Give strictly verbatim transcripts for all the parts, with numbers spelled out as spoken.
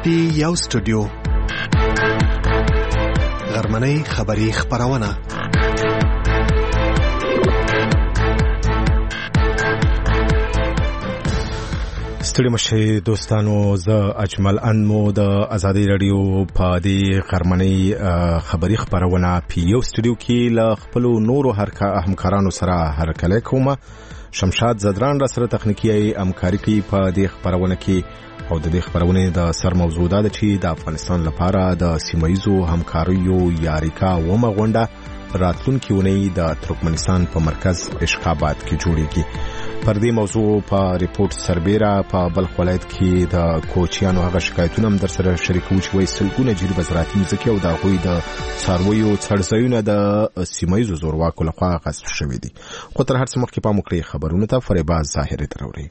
پی یو سټوډیو غرمنۍ خبری خبرونه ستړي مشه دوستانو زه اجمل انمو د ازادي رادیو په دې غرمنۍ خبری خبرونه پی یو سټوډیو کې ل خپل نورو همکارانو سره هرکله کومه شمشاد زدران را سره تخنیکی همکاري کوي په دې خبرونه کې او د دې خبرونه د سر موضوع ده چې د افغانستان لپاره د سیمایزو همکاریو یاریکا ومه غونډه راتلونکي ونې د ترکمنستان په مرکز اشخابات کې جوړیږي. پر دې موضوع په ریپورت سربېره په بلخ ولایت کې د کوچیانو هغه شکایتونه هم در سره شریکو چې وایي سلګونه جریبه زراعتي مځکې او د هغوی د څارویو څړځایونه د سیمایزو زورواکو لخوا غصب شوي دي. خو تر هر څه مخکې پام وکړئ خبرونه ته فریبا ظاهري ته راوړئ.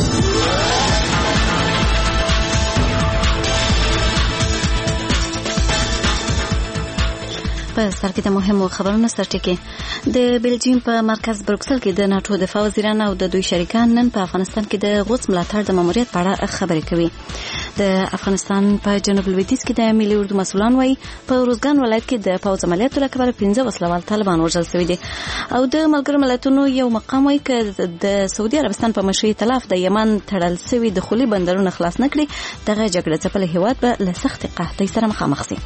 په سر کې د مهمو خبرونو سرټکی د بلجیم په مرکز بروکسل کې د ناتو دفاع وزیران او د دوی شریکان نن په افغانستان کې د غوڅ ملاتړ د ماموریت په اړه خبرې کوي. د افغانستان په جنوب لویدیځ کې د ملي اردو مسؤلان وایي په روزګان ولایت کې د پوځ عملیاتو له کبله پنځه وسلوال طالبان وژل شوي دي او د ملګرو ملتونو یو مقام وایي چې د سعودي عربستان په مشرۍ طرف د یمن تړل شوي دخولي بندرونه خلاص نه کړي دغه جګړه ځپلي هیواد به له سختې قحطۍ سره مخامخ شي.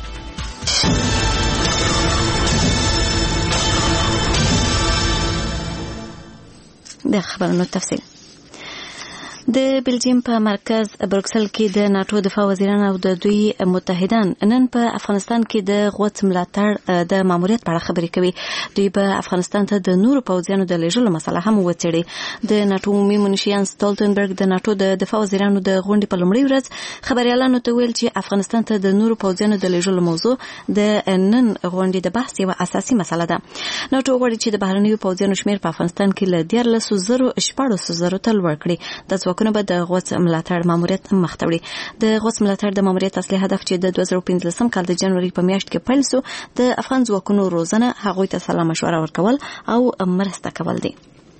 د خبرونو تفصیل د بلجیم په مرکز بروکسل کې د ناتو دفاع وزیران او د دوی متحدان نن په افغانستان کې د غوڅ ملاتړ د ماموریت په اړه خبرې کوي. دوی په افغانستان ته د نورو پوځیانو د لېږلو مسله هم وڅېړي. د ناتو عمومي منشیان سټولټنبرګ د ناتو د دفاع وزیرانو د غونډې په لومړۍ ورځ خبريالانو ته ویل چې افغانستان ته د نورو پوځیانو د لېږلو موضوع د نن غونډې د بحث یوه اساسي مسله ده. ناتو غواړي چې د بهرنیو پوځیانو شمېر په افغانستان کې له دیارلس زرو شپاړس زرو ته لوړ کړي. د ځواکونو به د غوڅ ملاتړ ماموریت مخ ته وړي. د غوڅ ملاتړ د ماموریت اصلي هدف چې د دوه زره پنځلسم کال د جنوري په میاشت کې پیل شو د افغان ځواکونو روزنه، هغوی ته سلا مشوره ورکول او مرسته کول دي.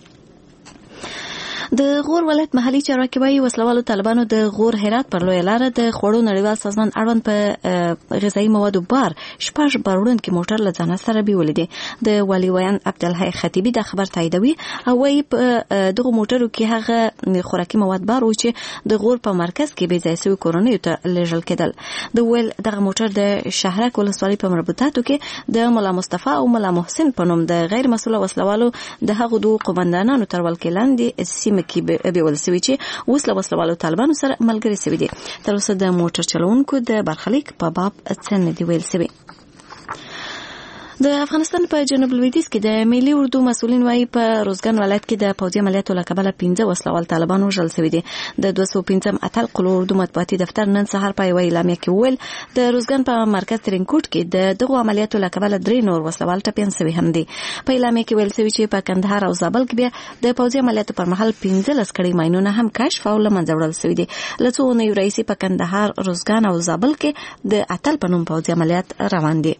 د غور ولایت محلي چارواکي وایي وسلوالو طالبانو د غور هرات پر لویه لاره د خوړو نړیوال سازمان اړوند په غذایي موادو بار شپږ باروړونکي موټر له ځانه سره بیولې دي. د والي ویان عبدالحی خطیبي دا خبر تاییدوي او وایي په دغه موټرو کې هغه خوراکي مواد بار و چې د غور په مرکز کې بې ځای شوي کورنیو ته لیږل کېدل. د ویل دغه موټر د شهرک ولسوالۍ په مربوطاتو کې د ملا مصطفی او ملا محسن په نوم د غیر مسؤله وسلوالو د هغو دوه قومندانانو تر ولکې لاندې مکی بیول سوي چې اوس له وسلوالو طالبانو سره ملګري سوي دي. تر اوسه د موټر چلوونکو د برخلیک په باب څه نه دی ویل سوي. د افغانستان په جنوب لویدیځ کې د ملي اردو مسؤلین وایي په روزګان ولایت کې د پوځي عملیاتو له کبله پنځه وسلوال طالبان وژل شوي دي. د دوه سوه پنځم اتل قلو اردو مطبوعاتي دفتر نن سهار په یوه اعلامیه کې وویل د روزګان په مرکز ترینکوټ کې د دغو عملیاتو له کبله درې نور وسلوال ټپیان شوي هم دي. په اعلامیه کې ویل شوي چې په کندهار او زابل کې بیا د پوځي عملیاتو پر مهال پنځلس کړۍ ماینونه هم کشف او له منځه وړل شوي دي. له څو اونیو راهیسې په کندهار، روزګان او زابل کې د اتل په نوم پوځي عملیات روان دي.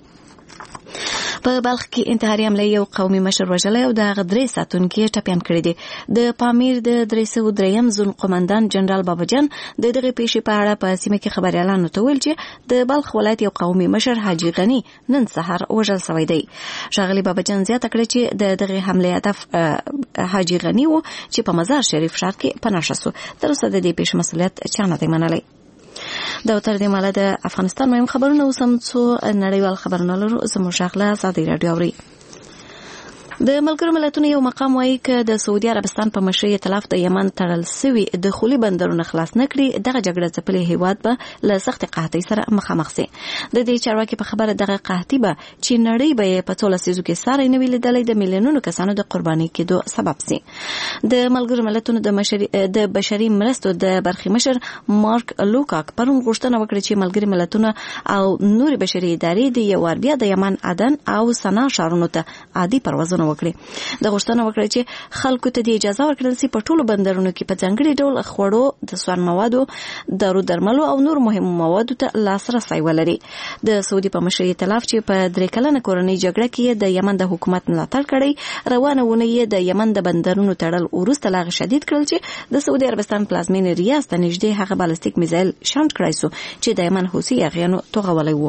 په بلخ کې انتحاري حمله یو قومي مشر وژلی او د هغه درې ساتونکي ټپیان کړي دي. د پامیر د درې سوه درېیم زون قومندان جنرال باباجان د دغې پیښې په اړه په سیمه کې خبریالانو ته ویل چې د بلخ ولایت یو قومي مشر حاجي غني نن سهار وژل شوی دی. ښاغلي باباجان زیاته کړه چې د دغې حملې هدف حاجي غني و چې په مزار شریف ښار کې پناه شو. تر اوسه د دې پیښې مسؤلیت چا نه دی منلی. دا تر دې ماله د افغانستان مهم خبرونه اوس هم څو نړیوال خبرونه لرو. زموږ غږ له ازادي راډیو اورئ. د ملګرو ملتونو یو مقام وایي چې د سعودي عربستان په مشرۍ ائتلاف د یمن تړل شوي دخولي بندرونه خلاص نه کړي دغه جګړه ځپلي هیواد به له سختې قحطۍ سره مخامخ شي. د دې چارواکي په خبره دغه قحطي به چې نړۍ به یې په څو لسیزو کې ساری نه وي لیدلی د میلیونونو کسانو د قربانۍ کېدو سبب شي. د ملګرو ملتونو د مشري د بشري مرستو د برخې مشر مارک لوکاک پرون غوښتنه وکړه چې ملګري ملتونه او نورې بشري ادارې د یو وار بیا د یمن، عدن او سنا ښارونو ته عادي پروازونه غوښتنه وکړه د غوښتنه وکړه چې خلکو ته د اجازه ورکړل شي په ټولو بندرونو کې په ځانګړي ډول خوړو د سون موادو دارو درملو او نور مهم موادو ته لاسرسی ولري د سعودي په مشرۍ ائتلاف چې په درې کلنه کورنۍ جګړه کې د یمن د حکومت ملاتړ کړی روانه ونه د یمن د بندرونو تړل وروسته لا شدید کړل چې د سعودي عربستان پلازمینې ریاض ته نږدې هغه بالستیک میزایل شانت کړی سو چې د یمن حوثي اغیانو توغولی وو.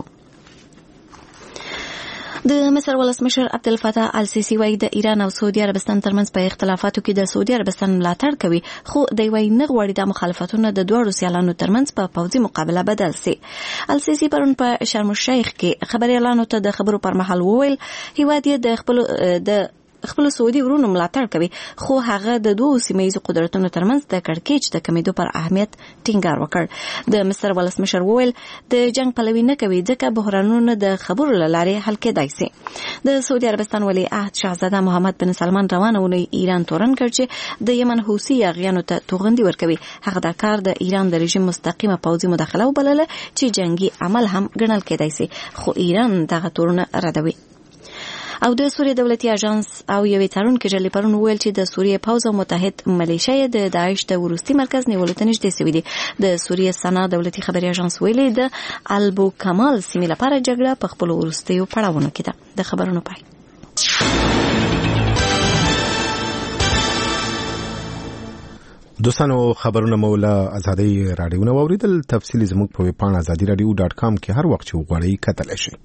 د مصر ولسمشر عبدالفتاح السیسی وايي د ایران او سعودي عربستان ترمنځ په اختلافاتو کې د سعودي عربستان ملاتړ کوي خو د وی نه غوړي د مخالفتونو د دوه سیالانو ترمنځ په پوځي مقابله بدل سي. السیسی پرون په شرم الشیخ کې خبريالانو ته د خبرو پر مهال وویل هیواد یې د خپل د خپل سعودي ورونو ملاتړ کوي خو هغه د دوه سیمه‌ییزو قدرتونو ترمنځ د کړکېچ د کمیدو پر اهمیت ټینګار وکړ. د مصر ولسمشر وویل د جنگ پلوي نه کوي ځکه بحرانونه د خبرو له لارې حل کېدای شي. د سعودي عربستان ولی عهد شاهزاده محمد بن سلمان روانه ونی ایران تورن کړ چې د یمن حوثي اغیانو ته توغندي ورکوي. هغه دا کار د ایران د رژیم مستقیمه پوځي مداخله وبلله چې جنگي عمل هم ګڼل کېدای شي خو ایران دغه تورونه ردوي. او د سوریه دولتي اژانس او یوې تړونکې ډلې پرون وویل چې د سوریه پوځ او متحد ملیشیا د داعش د وروستي مرکز نیولو ته نږدې شوي دي. د سوریه سنا دولتي خبري اژانس ویلي د البو کمال سیمې لپاره جګړه په خپل وروستیو پړاوونو کې ده. د خبرونو پای. دوستانو خبرونه مولا ازادي رادیو نو اوریدل تفصیلی زموږ په ویب پاڼه ازادي رادیو ډاټ کام کې هر وخت چې وغواړئ کتلی شئ.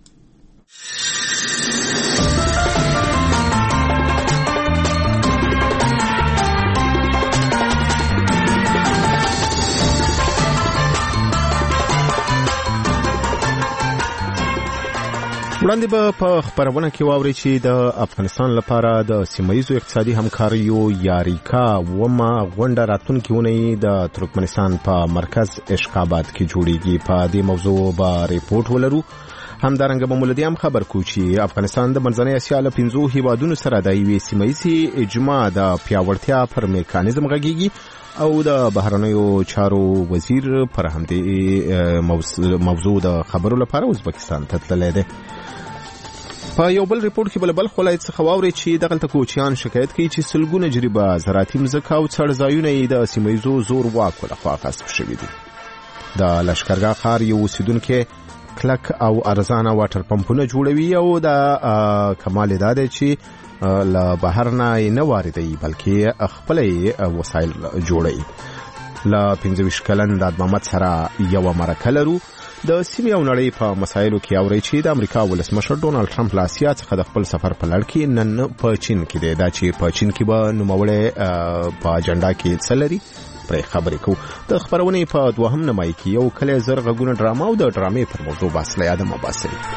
وړاندې به په خبرونه کې واوري چې د افغانستان لپاره د سیمه‌ییزو اقتصادي همکاریو یاریکا ومه غونډه راتلونکې اونۍ د ترکمنستان په مرکز اشخاباد کې جوړیږي. په دې موضوع به ریپورت ولرو. همدارنګه به مولدي هم خبر کو چې افغانستان د منځنۍ اسیا له پنځو هیوادونو سره د یوې سیمه‌ییزې اجماع د پیاوړتیا پر میکانیزم غږیږي او د بهرنیو چارو وزیر پر همدې موضوع د خبرو لپاره ازبکستان ته تللی دی. په یو بل ریپورت کې بل بل ولایت څخه واوري چې دغه کوچیان شکایت کوي چې سلګونه جریبه زراعتي مځکه او څړځایونه یې د سیمه‌ییزو زور واکو لخوا غصب شوي دي. د لشکرګاه ښار یو اوسیدونکی کلک او ارزانه واټر پمپونه جوړوي او د کمال دا دی چې له بهر نه نه واردوي بلکې خپل وسایل جوړوي. له پنځه ویشت کلن د محمد سره یو مرکه لرو. د سیمې او نړۍ په مسایلو کې اوري چې د امریکا ولسمشر ډونالد ټرمپ له اسیا څخه د خپل سفر په لړ کې نن په چین کې دی. دا چې په چین کې به نوموړی په اجنډا کې څه لري پرې خبرې کوو. د خبرونې په دوهم نمایي کې یو کلی زر غږونه ډرامه او د ډرامې پر موضوع بحث له یاده مباحث لري.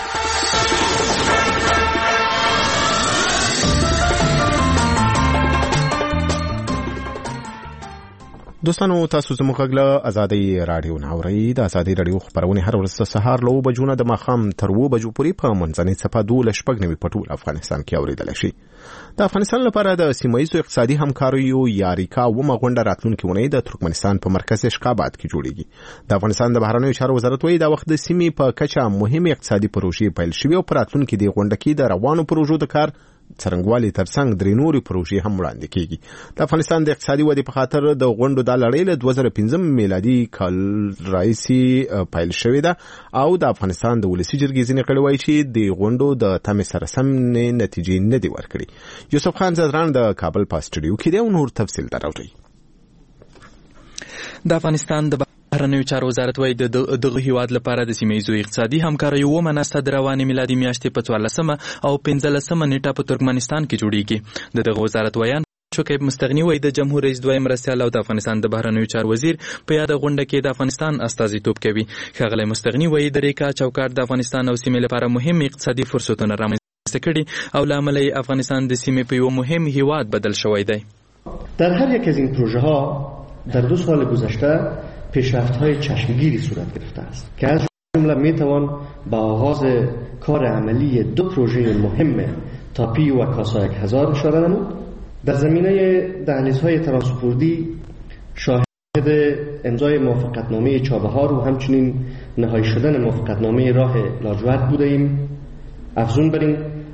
دوستانو تاسو زموږ غږ له ازادي رادیو نه اورئ. د ازادي رادیو خبرونه هر ورځ سهار له اوه بجو نه د ماښام تر اوه بجو پورې په منځنۍ څپه دولس شپږ نوي په ټول افغانستان کې اورېدلی شي. د افغانستان لپاره د سیمه‌ییزو اقتصادي همکاریو یاریکا ومه غونډه راتلونکې اونۍ د ترکمنستان په مرکز اشخاباد کې جوړیږي. د افغانستان د بهرنیو چارو وزارت وايي دا وخت د سیمې په کچه مهمې اقتصادي پروژې پیل شوي او په راتلونکي د غونډه کې د روانو پروژو د کار څرنګوالي ترڅنګ درې نورې پروژې هم وړاندې کیږي. د افغانستان د اقتصادي ودې په خاطر د غونډو د لړۍ له دوه زره پنځم میلادي کال راهیسې پیل شوې ده او د افغانستان د ولسي جرګې ځینې غړي وایي چې د غونډو د تمې سره سم نتیجې نه دي ورکړي. یوسف خان زدران د کابل په سټوډیو کې دی او نور تفصیل دراوړي. د افغانستان د بهرنیو چارو وزارت وايي د دغه هیواد لپاره د سیمه‌ییزو اقتصادي همکاریو ومه ناسته د روانې میلادي میاشتې په څوارلسمه او پنځلسمه نیټه په ترکمنستان کې جوړیږي. د دغه وزارت ویان شکیب مستغنی وايي د جمهور رئیس دویم مرستیال او د افغانستان د بهرنیو چارو وزیر په یاد غونډه کې د افغانستان استازیتوب کوي. ښاغلی مستغنی وايي د ریکا چوکاټ د افغانستان او سیمې لپاره مهم اقتصادي فرصتونه رامنځته کړي او له امله افغانستان د سیمې په یو مهم هیواد بدل شوی دی. در هر یک از این پروژه ها در دو سال گذشته پیشرفت‌های چشمگیری صورت گرفته است که از جمله میتوان با آغاز کار عملی دو پروژه مهم تاپی و کاسا یک هزار اشاره نمود. در زمینه دهلیزهای ترانسپورتی شاهد امضای موافقتنامه چابهار و همچنین نهایی شدن موافقتنامه راه لاجورد بوده ایم. افزون بر این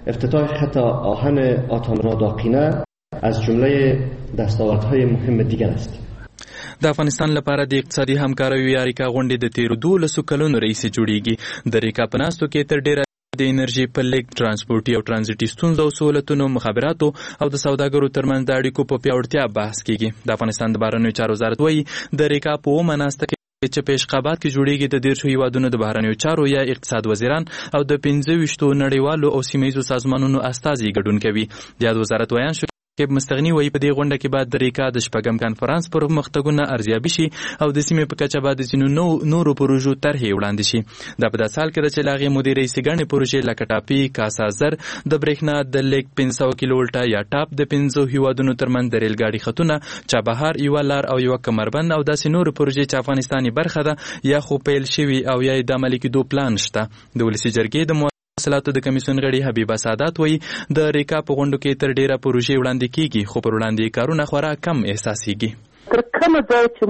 افتتاح خط آهن آتامراداقینه از جمله دستاوردهای مهم دیگر است. د افغانستان لپاره د اقتصادي همکاریو یا ریکا غونډې د تیرو دولسو کلونو راهیسې جوړیږي. د ریکا په ناستو کې تر ډیره د انرژي په لیږد، ترانسپورټي او ټرانزیټي ستونزو او سهولتونو، مخابراتو او د سوداګرو ترمنځ د اړیکو په پیاوړتیا بحث کیږي. د افغانستان د بهرنیو چارو وزارت وایي د ریکا په اومه ناسته کې چې په اشقابات کې جوړیږي د دیرشو هیوادونو د بهرنیو چارو یا اقتصاد وزیران او د پنځه ویشتو نړیوالو او سیمه ییزو سازمانونو استازي ګډون کوي. د یاد وزارت ویان شو کې مستغني وایي په دې غونډه کې بعد د ریکا د شپږم کنفرانس پر مختګونه ارزیابي شي او د سیمې په کچه بعد ځینو نورو پروژو طرحې وړاندې شي. دا په داسې حال کې ده چې لاغې مدیرې رئیس ګڼې پروژې لکه ټاپي، کاسا زر، د برېښنا د لیږد پنځه سوه کیلو ولټه یا ټاپ، د پنځو هیوادونو ترمنځ د ریل ګاډي خطونه، چابهار، یوه لار او یوه کمربند او داسې نورو پروژې چې افغانستان برخه ده یا خو پیل شوي او یا د عملي کېدو پلان شته. د ولسي جرګې د مواصلاتو د کمیسیون غړي حبیبه سادات وایي د ریکا په غونډو کې تر ډیره پروژې وړاندې کیږي، خو پر وړاندې کارونه خورا کم احساسیږي. تر کومه ځای چې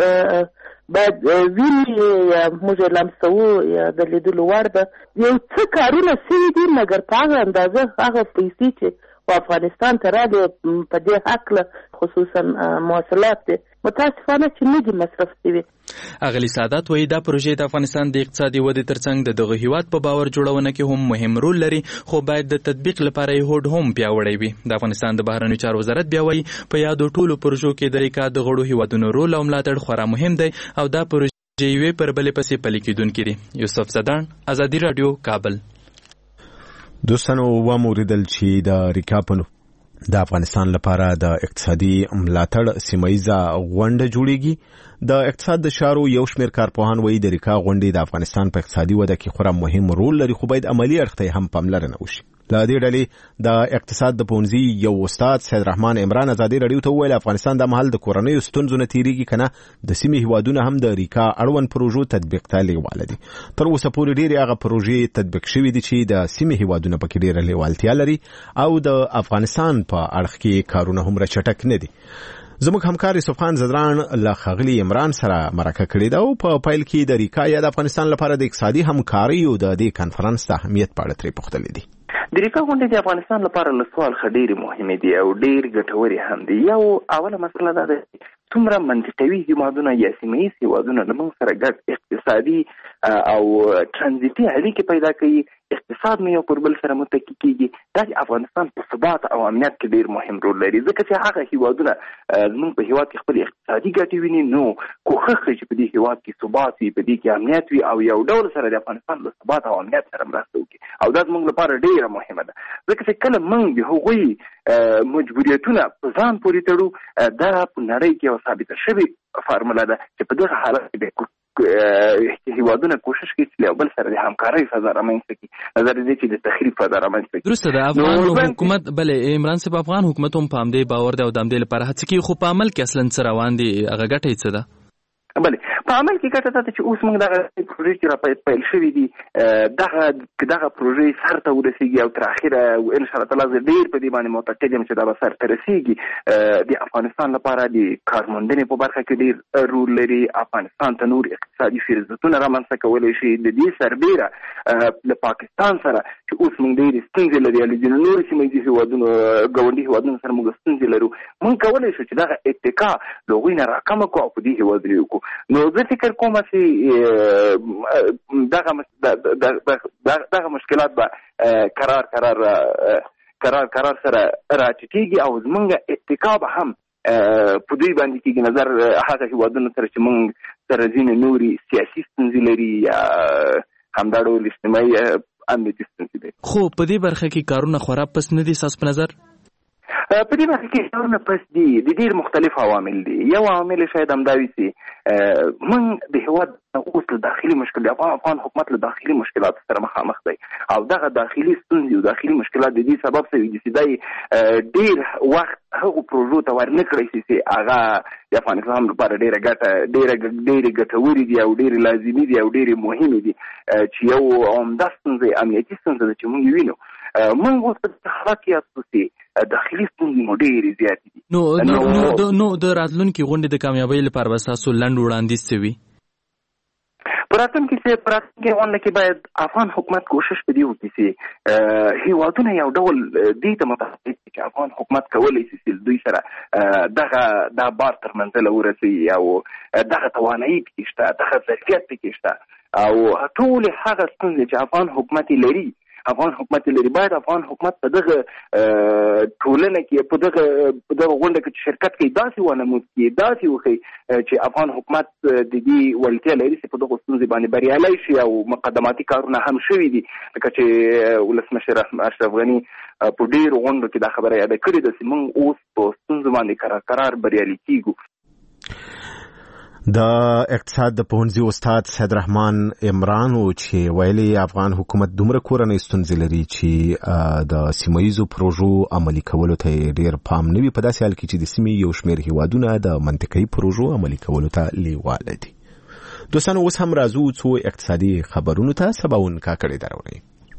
موږ باید ویني یا موږ لمسوو یا د لیدلو وړ ده، یو څه کارونه سوي دي مګر په هغه اندازه هغه پیسې چې په افغانستان ته راغلې په دې هکله خصوصا مواصلات دي متاسفانه چې نه دي مصرف شوي. اغلی سادات وایي دا پروژې د افغانستان د اقتصادي ودې ترڅنګ د دغه هیواد په باور جوړونه کې هم مهم رول لري، خو باید د تطبیق لپاره یې هوډ هم پیاوړی وي. د افغانستان د بهرنیو چارو وزارت بیا وایي په یادو ټولو پروژو کې د ریکا د غړو هیوادونو رول او ملاتړ خورا مهم دی او دا پروژې یوې پر بلې پسې پلي کېدونکې دي. یوسف زدان، ازادي راډیو، کابل. دوستانو وموریدل چې د ریکا په د افغانستان لپاره د اقتصادي ملاتړ سیمایزه غونډه جوړیږي. د اقتصاد د شارو یو شمېر کارپوهان وایي د ریکا غونډې د افغانستان په اقتصادي وده کې خورا مهم رول لري، خو باید عملی اړخ ته هم پاملرنه وشي. له دې ډلې د اقتصاد د پونځي یو استاد سید رحمان عمران ازادي راډیو ته وویل افغانستان د مهال د کورنیو ستونزو نه تیریږي کنه د سیمې هیوادونه هم د ریکا اړوند پروژو تطبیق ته لیواله دي. تر اوسه پورې ډېرې هغه پروژې تطبیق شوي دي چې د سیمې هیوادونه پکې ډېره لیوالتیا لري او د افغانستان په اړخ کې کارونه هم چټک نه دي. زموږ همکار یوسف خان زدران له ښاغلي عمران سره مرکه کړې ده او په پیل کې د ریکا یا د افغانستان لپاره د اقتصادي همکاریو د دې کنفرانس د اهمیت په اړه ترې پوښتلې دي. د ریکا غونډې د افغانستان لپاره له سوال څخه ډېرې مهمې دي او ډېر ګټورې هم دي. یو اوله مسله دا ده څومره منطقوي هیوادونه یا سیمه ییز هیوادونه له موږ سره ګډ اقتصادي او ترانزیټي اړیکې پیدا کوي، اقتصاد مو یو پر بل سره متکی کیږي. دا د افغانستان په ثبات او امنیت کې ډېر مهم رول لري، ځکه چې هغه هیوادونه زموږ په هیواد کې خپل اقتصادي ګټې ویني، نو کوښښ کوي چې په دې هیواد کې ثبات وي، په دې کې امنیت وي او یو ډول سره د افغانستان له ثبات او امنیت سره مرسته وکړي. او دا زموږ لپاره ډېره مهمه ده، ځکه چې کله موږ د هغوی مجبوریتونه په ځان پورې تړو، دا په نړۍ کې یو ثابته شوې فارموله ده چې په دغه حالت کې هیوادونه کوشش کوي چې یو بل سره د همکارۍ فضا رامنځته کړي، نظر دې چې د تخریب فضا رامنځته کړي. درسته ده افغان حکومت بلې عمران صاحب افغان حکومت هم په همدې باور دی او د همدې لپاره هڅې کوي، خو په عمل کې اصلا څه روان دي هغه ګټه یې څه ده؟ بله په عمل کې ګټه ده چې اوس موږ دغه پروژې چې را پیل شوي دي دغه دغه پروژې سر ته ورسېږي او تر اخره انشاءالله تعالی زه ډېر په دې باندې معتقد یم چې دا به سر ته رسېږي. د افغانستان لپاره د کارموندنې په برخه کې ډېر رول لري، افغانستان ته نور اقتصادي فرصتونه رامنځته کولی شي. د دې سربیره له پاکستان سره چې اوس موږ ډېرې ستونزې لري، له ځینو نورو سیمه ییزو هېوادونو ګاونډي هېوادونو سره موږ ستونزې لرو، موږ کولی شو چې دغه اتکا له هغوی نه راکمه کړو او په دې هېوادونو وکړو. نو زه فکر کوم چې دغه دغه مشکلات به قرار قرار قرار قرار سره راټیټېږي او زموږ اتکا به هم په دوی باندې کېږي، نظر هغه هېوادونو سره چې موږ سره ځینې نورې سیاسي ستونزې لري یا همدا ډول اجتماعي امنیتي ستونزې لري. خو په دې برخه کې کارونه خورا پس نه دي ستاسو په نظر؟ په دې برخه کې کارونه پس دي، د ډېر مختلف عوامل دي. یو عامل شاید همدا وي چې موږ د هېواد اوس له داخلي مشکل افغان حکومت له داخلي مشکلاتو سره مخامخ دی او دغه داخلي ستونزې او داخلي مشکلات د دې سبب شوي دي چې دی ډېر وخت هغو پروژو ته ورنه کړی شي چې هغه د افغانستان لپاره ډېره ګټه ډېره ډېرې ګټورې دي او ډېرې لازمي دي او ډېرې مهمې دي، چې یو عمده ستونزه امنیتي ستونزه ده چې موږ یې وینو. موږ اوس په حالت کې یاستو چې داخلي ستونزې مو ډېرې زیاتې دي. نو نو د راتلونکي غونډې د کامیابۍ لپاره به ستاسو لنډ وړاندیز څه وي؟ راتلونکي کې په راتلونکي غونډه کې باید افغان حکومت کوشش وکړي چې هیوادونه یو ډول دې ته متحد چې افغان حکومت کولی شي چې دوی سره دغه دا بار تر منزله ورسوي او دغه توانایي پکې شته، دغه ظرفیت پکې شته او ټول هغه ستونزې چې افغان حکومت لري افغان حکومت لري باید افغان حکومت په دغه ټولنه کې په دغه په دغه غونډه کې شرکت کوي داسې ونمود کړي داسې وښيي چې افغان حکومت د دې وړتیا لري چې په دغه ستونزې باندې بریالی شي او مقدماتي کارونه هم شوي دي لکه چې ولسمشر اشرف غني په ډېرو غونډو کې دا خبره یاده کړې ده چې موږ اوس په ستونزو باندې قرار قرار بریالي کیږو. د اقتصاد د پوهنځي استاد سید رحمان عمران و چې ویلي افغان حکومت دومره کورنۍ ستونزې لري چې د سیمهیزو پروژو عملي کولو ته ډېر پام نه وي په داسې حال کې چې د سیمې یو شمېر هیوادونه د منطقي پروژو عملي کولو ته لیواله دي. دوستانو اوس هم راځو څو اقتصادي خبرونو ته. سباون کاکړې درونی.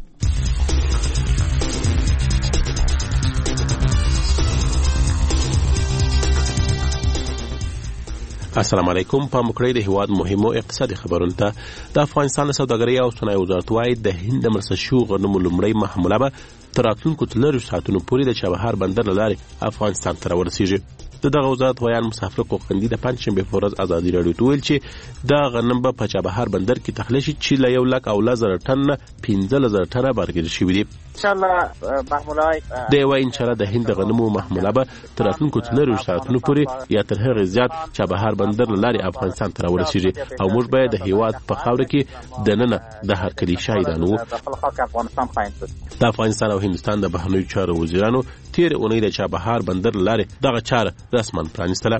السلام علیکم. په مکړې د هیواد مهمو اقتصادي خبرونو ته د افغانستان سوداګرۍ او صنایع وزارت وايي د هند مرسته شو غنمو لومړی محموله به تر راتلونکو څلورو ساعتونو پورې د چابهار بندر له لارې افغانستان ته راورسیږي. د دغه وزارت ویان مسافر قوقندي د پنځشنبې په ورځ ازادي راډیو ته ویل چې دا غنم به په چابهار بندر کې تخلیه شي چې له یو لک او لس زره ټن نه پنځه زره ټنه بارګیدل شوي دي. د یوه انشاءالله د هند غنمو محموله به تر راتلونکو څلورو ساعتونو پورې یا تر هغې زیات چابهار بندر له لارې افغانستان ته راورسیږي او موږ به د هیواد په خاوره کې دننه د هرکلي شاهدان وو. د افغانستان او هندوستان د بهرنیو چارو وزیرانو تېرې اونۍ د چابهار بندر له لارې دغه چاره رسما پرانیستله.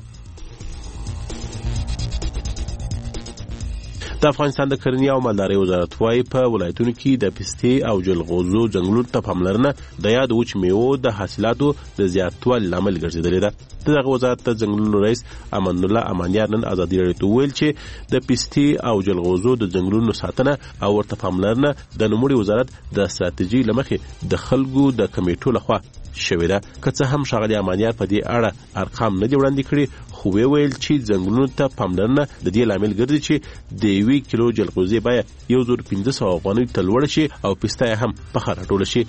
د افغانستان د کرنې او مالدارۍ وزارت وايي په ولایتونو کې د پستې او جلغوزو ځنګلونو ته پاملرنه د یاد وچ میوو د حاصلاتو د زیاتوالي لامل ګرځېدلې ده. د دغه وزارت د ځنګلونو رئیس امان الله امانیار نن ازادي راډیو ته ویل چې د پستې او جلغوزو د ځنګلونو ساتنه او ورته پاملرنه د نوموړي وزارت د ستراتیژي له مخې د خلکو د کمیټو لخوا شوې ده. که څه هم ښاغلي امانیار په دې اړه ارقام نه دي وړاندې کړي خو ویل چې ځنګلونو ته پاملرنه د دې لامل ګرځي چې د یوې کیلو جلغوزي بیه یو زر پنځه سوه افغانیو ته لوړه شي او پسته هم په ښه راټوله شي.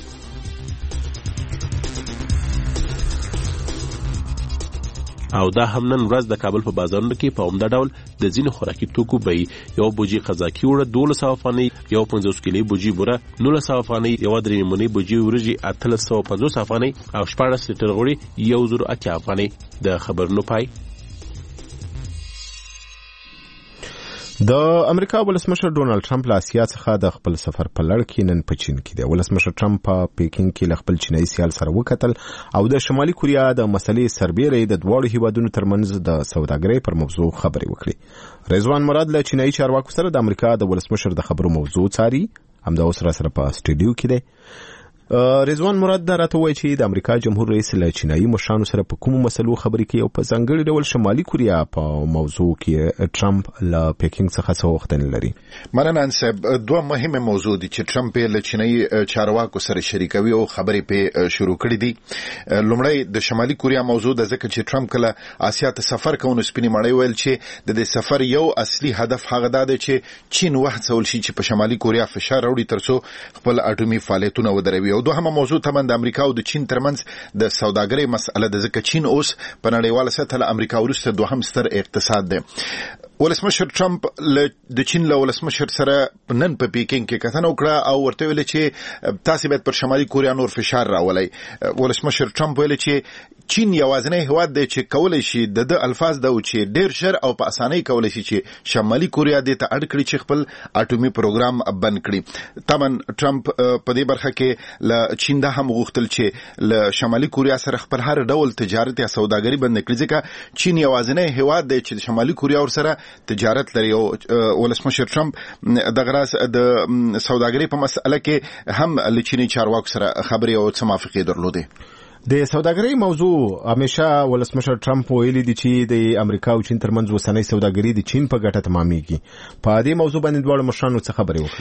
او دا هم نن ورځ د کابل په بازارونو کې په عمده ډول د ځینو خوراکي توکو بیې یو بوجي قزاقي وړه دولس سوه افغانۍ، یو پنځوس کیلې بوجي بوره نولس سوه افغانۍ، یوه درې نیمونۍ بوجي وریجې اتلس سوه پنځوس افغانۍ او شپاړس لیټر غوړي یو زر اتیا افغانۍ. د خبرونو پای. د امریکا ولسمشر ډونالد ټرمپ له اسیا څخه د خپل سفر په لړ کې نن په چین کې دی. ولسمشر ټرمپ په پیکینګ کې له خپل چینایي سیال سره وکتل او د شمالي کوریا د مسلې سربېره د دواړو هیوادونو ترمنځ د سوداګرۍ پر موضوع خبرې وکړي. رضوان مراد له چینایي چارواکو سره د امریکا د ولسمشر د خبرو موضوع څاري. همدا اوس را سره په سټوډیو کې دی. رضوان مراد دا راته وایي چې د امریکا جمهور رئیس له چینایي مشرانو سره په کومو مسلو خبرې کوي او په ځانګړي ډول شمالي کوریا په موضوع کې ټرمپ له پیکینګ څخه څه وختنه لري. مننه انسب. دوه مهمه موضوع دي چې ټرمپ له چینایي چارواکو سره شریکوي او خبرې په شروع کړې دي. لومړی د شمالي کوریا موضوع د ځکه چې ټرمپ کله آسیا ته سفر کوي نو سپینې مړی ویل چې د دې سفر یو اصلي هدف هغه دی چې چین وهڅول شي چې په شمالي کوریا فشار راوړي ترڅو خپل اټومي فعالیتونه ودروي. او دوهمه موضوع تمن د امریکا او د چین ترمنځ د سوداګرۍ مسأله د ځکه چین اوس په نړیواله سطح له امریکا وروسته دوهم ستر اقتصاد دی. ولسمشر ټرمپ د چین له ولسمشر سره نن په پیکینګ کې کتنه وکړه او ورته ویل چې تاسو باید پر شمالي کوریا نور فشار راولئ. ولسمشر ټرمپ ویل چې چین یوازینی هیواد دی چې کولای شي د الفاظ د چې ډیر شر او په اسانۍ کولای شي چې شمالي کوریا د ته اړ کړي چې خپل اټومي پروګرام بند کړي. تمن ټرمپ په دې برخه کې له چین دا هم غوښتل چې له شمالي کوریا سره خپل هر ډول تجارت یا سوداګري بند کړي ځکه چین یوازینی هیواد دی چې شمالي کوریا ور سره تجارت لري. او ولسمشر ټرمپ د غراس د سوداګرۍ په مسأله کې هم له چیني چارواکو سره خبرې او موافقې درلودې. د سوداګرۍ موضوع همیشه ولسمشر ټرمپ ویلي دی چې د امریکا او چین ترمنځ وسنۍ سوداګري د چین په ګټه تمامېږي. په دې موضوع باندې دواړو مشرانو څه خبرې وکړې؟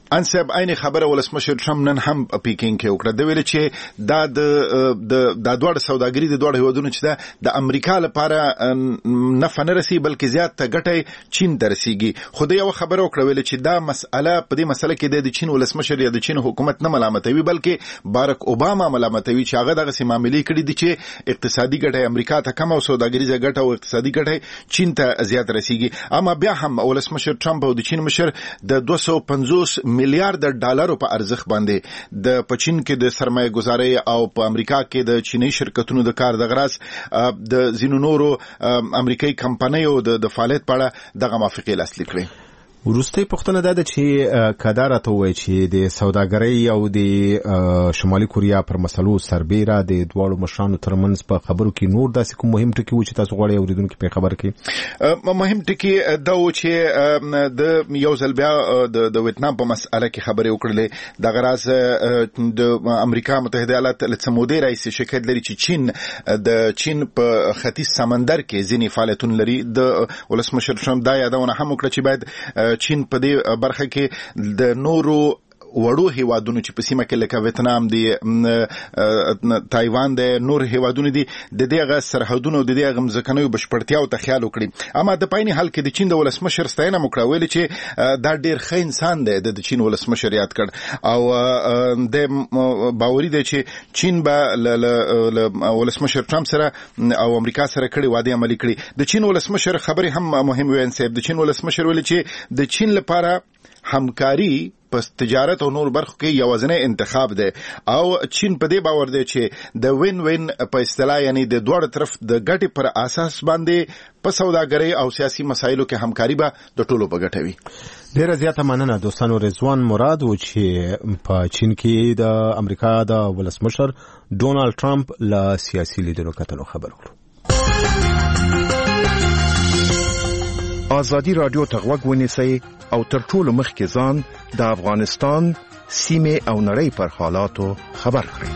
انسب عین خبره ولسمشر ټرمپ نن هم پیکینګ کې وکړه د ویل چې دا د د دوړ سوداګری د دوړ هیوادونو چې دا د امریکا لپاره نه فنرسي بلکې زیات ګټه چین درسيږي خو دا یو خبره وکړه ویل چې دا مسأله په دې مسله کې د چین ولسمشر یا د چین حکومت نه ملامتوي بلکې بارک اوباما ملامتوي چې هغه دغه سیماملي کړی دي چې اقتصادي ګټه امریکا ته کم او سوداګریزه ګټه او اقتصادي ګټه چین ته زیات رسیږي اما بیا هم ولسمشر ټرمپ او د چین مشر د دوه سوه پنځوس میلیارډ ډالرو په ارزښت باندې د پچین کې د سرمایه گذاري او په امریکا کې د چینی شرکتونو د کار د غراس د زینو نورو امریکایي کمپنیو د فعالیت په اړه دغه موافقه لاسلیک کړې ورسته پښتنه ده چې کادار ته وایي چې د سوداګرۍ او د شمالي کوریا پر مسلو سربېره د دوړو مشرانو ترمنځ په خبرو کې نور داسې کوم مهم ټکي و چې تاسو غواړئ اوریدونکو په خبر کې مهم ټکي دا و چې د یو ځل بیا د ویتنام په مسأله کې خبرې وکړلې د غراس د امریکا متحده ایالات له سمودي رئیس شکایت لري چې چین د چین په ختیځ سمندر کې ځینې فعالیتونه لري د ولسمشر ټرمپ دا یادونه هم وکړه چې باید چین په دې برخه کې د نورو وړو هیوادونو چې په سیمه کې لکه ویتنام دی تایوان دی نور هیوادونو دي د دغه سرحدونو د دغه مځکنیو بشپړتیاو ته خیال وکړي اما د پایني حل کې د چین د ولسمشر ستاینه مکړه ویل چې دا ډیر ښه انسان دی د چین ولسمشر یاد کړ او د باوري دی چې چین به ولسمشر ټرمپ سره او امریکا سره کړي وعده عملي کړي د چین ولسمشر خبري هم مهم وین صاحب د چین ولسمشر ویل چې د چین لپاره همکاري پس تجارت او نور برخو کې یوازینی انتخاب دی او چین په دې باور دی چې د وین وین په اصطلاح یعنی د دوه طرف د ګټې پر اساس باندې په سوداګرۍ او سیاسي مسایلو کې همکاري به د ټولو په ګټه وي ډیره زیاته مننه دوستانو رضوان مراد و چې په چین کې د امریکا د ولسمشر ډونالد ټرمپ له سیاسي لیدلو کتلو خبر کړو آزادی رادیو ته غوږ ونیسئ او تر ټولو مخکې ځان د افغانستان سیمې او نړۍ پر حالاتو خبر کړئ.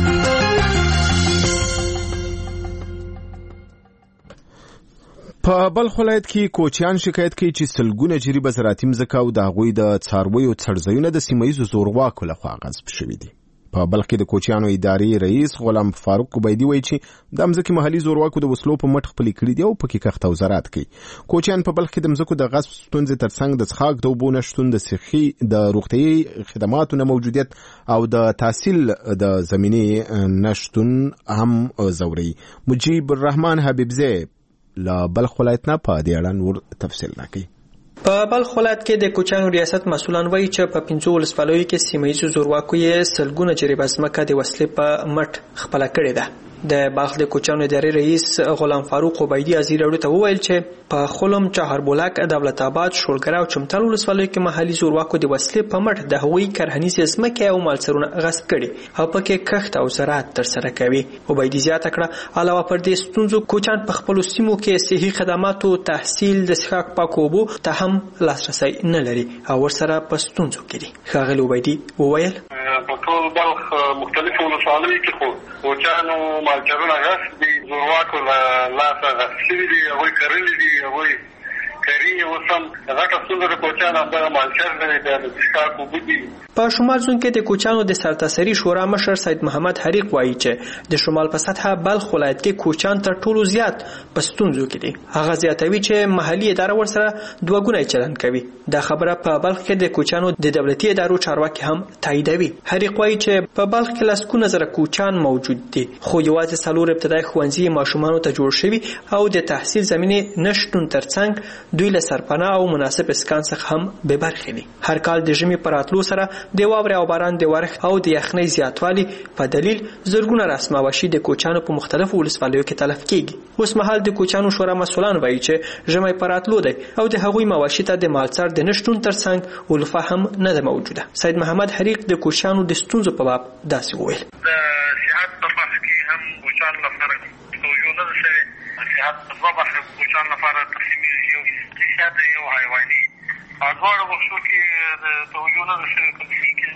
په بلخ ولایت کې کوچیان شکایت کوي چې سلګونه جریبه زراعتي مځکه او د هغوی د څارویو څړځایونه د سیمه ییزو زورواکو لخوا غصب شوي دي. په بلخ کې د کوچیانو ادارې رئیس غلام فاروق قبیدی وایي چې د مځکې محلي زورواکو د وسلو په مټ خپلې کړي دي او پکې کښت او زراعت کوي. کوچیان په بلخ کې د مځکو د غصب ستونزې ترڅنګ د څښاک د اوبو نشتون د صحي د روغتیايي خدماتو نه موجودیت او د تحصیل د زمینې نشتون هم ځوروي. مجیب الرحمن حبیبزی له بلخ ولایت نه په دې اړه نور تفصیل راکوي. په بلخ ولایت کې د کوچیانو ریاست مسؤلان وایي چې په پنځو ولسوالیو کې سیمه ییزو زورواکو یې سلګونه جریبه ځمکه د وسلې په مټ خپله کړې ده. د بلخ د کوچیانو ادارې رئیس غلام فاروق قبیدی ازیر راډیو ته وویل چې په خلم چهاربولک دولت آباد شولګره او چمتال ولسوالیو کې محلي زورواکو د وسلې په مټ د هغوی کرهنیزې ځمکې او مالسرونه غصب کړي او پکې کښت او زراعت ترسره کوي. قبیدی زیاته کړه علاوه پر دې ستونزو کوچیان په خپلو سیمو کې صحي خدماتو تحصیل د څښاک پاکو اوبو ته هم لاسرسی نه لري او ورسره په ستونزو کې دي. ښاغلي قبیدی وویل په ټول بلخ مختلفو ولسوالیو کې خو کوچیانو مالچرونه غصب دي زورواکو له لاسه غصب شوي دي هغوی کرلي دي هغوی کري اوس هم غټه ستونزه د کوچیانو همدغه مالچر دی د څښاک اوبه دي. په شمال زون کې د کوچیانو د سرتاسري شورا مشر سید محمد حریق وایي چې د شمال په سطحه بلخ ولایت کې کوچیان تر ټولو زیات په ستونزو کې دي. هغه زیاتوي چې محلي اداره ورسره دوه ګونی چلند کوي. دا خبره په بلخ کې د کوچیانو د دولتي ادارو چارواکي هم تاییدوي. حریق وایي چې په بلخ کې لسګونه زره کوچیان موجود دي خو یوازې څلور ابتدایي ښوونځي ماشومانو ته جوړ شوي او د تحصیل زمینې نشتون ترڅنګ دوی له سرپناه او مناسب اسکان څخه هم بې برخې دي. هر کال د ژمي په راتلو سره د واورې او باران د ورښت او د یخنۍ زیاتوالي په دلیل زرګونه رسم واشي د کوچیانو په مختلفو ولسوالیو کې تلف کیږي. اوس مهال د کوچیانو شورا مسؤلان وایي چې ژمی په راتلو دی او د هغوی مواشي ته د مالڅر د نشتون ترڅنګ ولفه هم نه ده موجوده. سید محمد حریق د کوچیانو د ستونزو په باب داسې وویل د صحت په بحث کې هم کوچیانو لپاره توجه نه ده شوې. صحت په دوه برخو کوچیانو لپاره تقسیم یو فزیکي صحت یو حیواني. په دواړو بخشو کې د توجه نه ده شوې. په فزیکي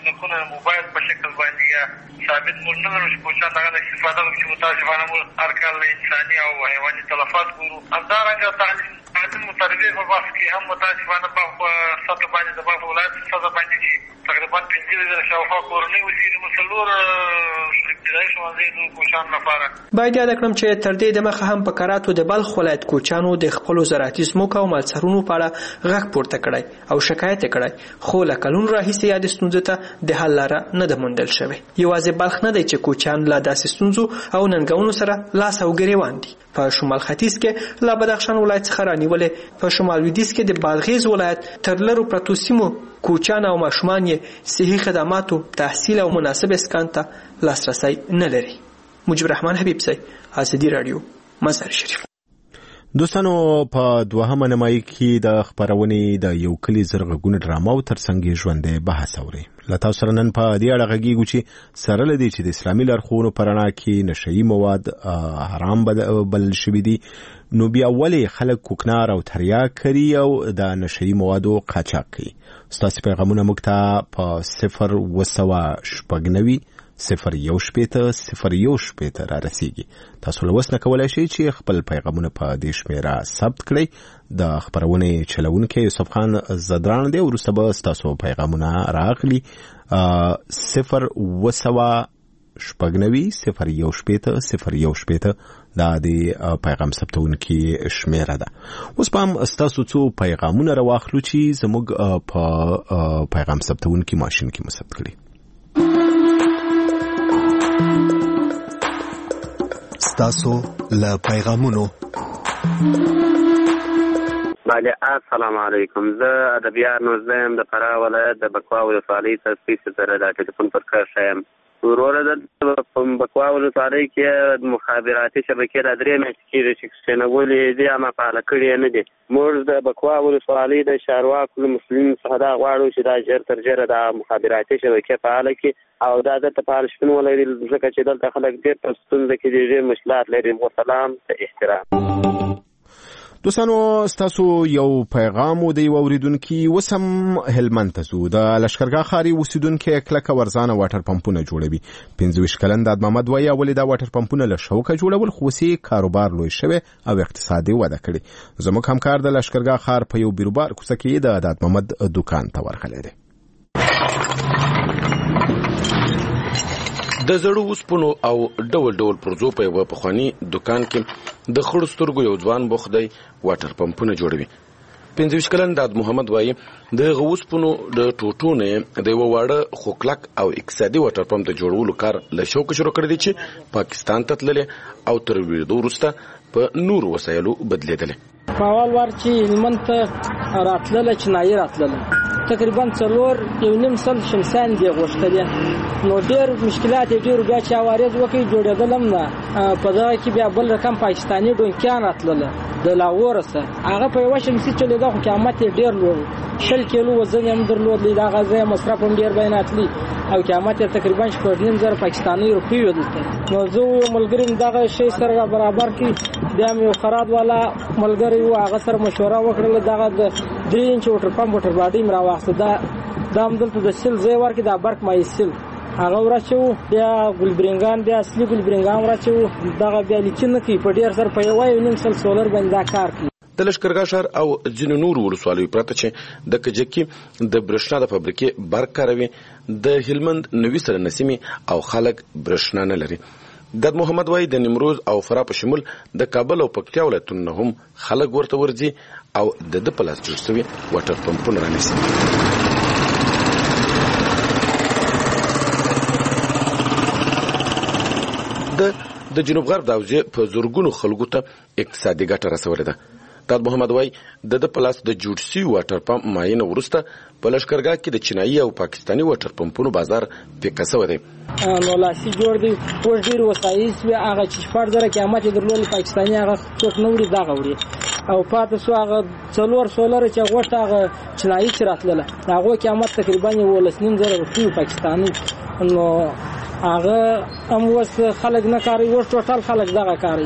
مسلکونه موبایل په شکل باندې یا ثابت موږ نه لرو چې کوچیان دغه نه استفاده وکړي چې متاسفانه موږ هر کال انساني او حیواني تلفات ګورو. همدارنګه تعلیم تعلیم مطالبې په بحث کې هم متاسفانه په سطح باندې د بلخ ولایت په سطح باندې چې تقریبا پنځه زره شاوخوا کورنۍ اوسېږي نو څلور ابتدایي ښوونځي د کوچیانو لپاره. باید یاد کړم چې تر دې دمخه هم په کراتو د بلخ ولایت کوچیانو د خپلو زراعتي ځمکو او مالڅارونو په اړه غږ پورته کړی او شکایت یې کړی، خو له کلونو راهیسې یادې ستونزې ته د حل لاره نه ده موندل شوې. یوازې بلخ نه دی چې کوچیان له داسې ستونزو او ننګونو سره لاس او ګریوان دي. په شمال ختیځ کې له بدخشان ولایت څخه رانیولې، په شمال لویدیځ کې د بادغیس ولایت تر لرو پرتو سیمو کوچیان او ماشومان یې صحي خدماتو، تحصیل او مناسب اسکان ته لاسرسی نه لري. مجيب الرحمن حبیبزی، ازادي رادیو، مزار شریف. دوستانو په دوهمه نمایي کې د خبرونې د یو کلی زرغونې ډرامه او ترڅنګ ژوندې بحث اوري. له تاسو سره نن په دې اړه غږیږو چې سره لدی چې د اسلامي لارښوونو په رڼا کې نشئی مواد حرام بلل شوي دي، نو بیا ولې خلک کوکنار او تریاک کوي او د نشئی موادو قاچاق کوي؟ ستاسو پیغامونه موږ ته په صفر وسوه شپږ نوي صفر یو شپېته صفر یو شپېته را رسیږي. تاسو له وس نه کولی شئ چې خپل پیغامونه په دې شمېره ثبت کړئ. د خبرونې چلونکی یوسف خان زدران دی، وروسته به ستاسو پیغامونه راغلي. صفر وسوه شپږ نوي صفر یو شپېته صفر یو شپېته دا د پیغام ثبتونکي شمېره ده. اوس به هم ستاسو څو پیغامونه راواخلو چې زموږ په پیغام ثبتونکي ماشین کې مو ثبت کړي. ستاسو له پیغامونو. بله السلام علیکم. زه ادبیار نوزدیم د فراه ولایت د بکوا ولسوالۍ تاسیس سره د ټلیفون پر کار شایم. وروره د بکوا ولسوالۍ کې مخابراتي شبکې را درې میاشتې کېږي چې کښېنولې دي اما فعاله کړې یې نه دي. موږ د بکوا ولسوالۍ د چارواکو له مسؤلینو څخه دا غواړو چې دا ژر تر ژره د مخابراتي شبکې فعاله کړي او دا دلته فعال شتون ولري، ځکه چې دلته خلک ډېر په ستونزه کې دي، ډېر مشکلات لري. وسلام، احترام. دوستانو ستاسو یو پیغام و د یو اوریدونکي وسم هلمند ته ځو. د لشکرګاه ښاري اوسیدونکي کلکه ورځانه واټر پمپونه جوړوي. پنځه ویشت کلن داد محمد وایي اولې دا واټر پمپونه له شوکه جوړول، خو اوس یې کاروبار لوی شوی او اقتصادي وده کړې. زموږ همکار د لشکرګاه ښار په یو بیروبار کوڅه کې د داد محمد دکان ته ورغلی دی. د زړو وسپنو او ډول ډول پرزو په یو پخوانی دکان کې د خړو سترګو یو ځوان بوخت دی واټر پمپونه جوړوي. پنځه ویشت کلن داد محمد وایي د وسپنو د ټوټو نه د یو واړه خوکلک او اقتصادي واټر پمپ د جوړولو کار له شوکه شروع کړی دی چې پاکستان ته تللی او تر لوېدو وروسته په نورو وسایلو بدلېدلی. په اول وار چې هلمند ته راتلله چینایي راتلله تقریبا څلور یو نیم سل شمسیان دي غوښتلې، نو ډېر مشکلات یې ډېر. بیا چې عوارض وکړي جوړېدل هم نه. په دغه کې بیا بل رقم پاکستاني ډونکیان راتلله د لاهوره څخه، هغه په یوه شمسي چلېده خو قیمت یې ډېر لوړ، شل کیلو وزن یې هم درلود، دغه ځای مصرف هم ډېر بیناتلی او قیمت یې تقریبا شپږ نیم زره پاکستاني روپۍ وې دلته. نو زه یو ملګري مې دغه شی سره برابر کړي، بیا مې یو خراد والا ملګری و هغه سره مشوره وکړله، دغه د درې انچ وټر پمپ وټر باډۍ مې راواخیسته، دا دا هم دلته د سیل ځای ورکړي، دا برق مایع سیل هغه وراچوو، بیا ګلبرنګان بیا اصلي ګلبرنګان وراچوو، دغه بیا لیکین نه کوي، په ډېر سر په یوه یو نیم سل سولر باندې دا کار کوي. د لشکرګاه ښار او ځینو نورو ولسوالیو پرته چې د کجکي د برېښنا د فابریکې برق کاروي، د هلمند نوي سلنه سیمې او خلک برېښنا نه لري. داد محمد وایي د نیمروز او فراه په شمول د کابل او پکتیا ولایتونو نه هم خلک ورته ورځي او د ده په لاس جوړ شوي واټر پمپونه رانیسي. د جنوب غرب د حوزې په زرګونو خلکو ته اقتصادي ګټه رسولې ده. داد محمد وایي د ده په لاس د جوړ شوي واټر پمپ معاینه وروسته په لشکرګاه کې د چینایي او پاکستاني واټر پمپونو بازار پیکه شوی دی. نو لاسي جوړ دی، اوس ډېر وسایل وي، هغه چې شپږ زره قیمت یې درلود پاکستاني هغه څوک نه وړي، دغه وړي او پاتې شو هغه څلور سولر چې غوښته هغه چینایي چې راتلله د هغو قیمت تقریبا یولس نیم زره روپۍ پاکستاني. نو هغه هم اوس خلک نه کاروي، اوس ټوټل خلک دغه کاروي.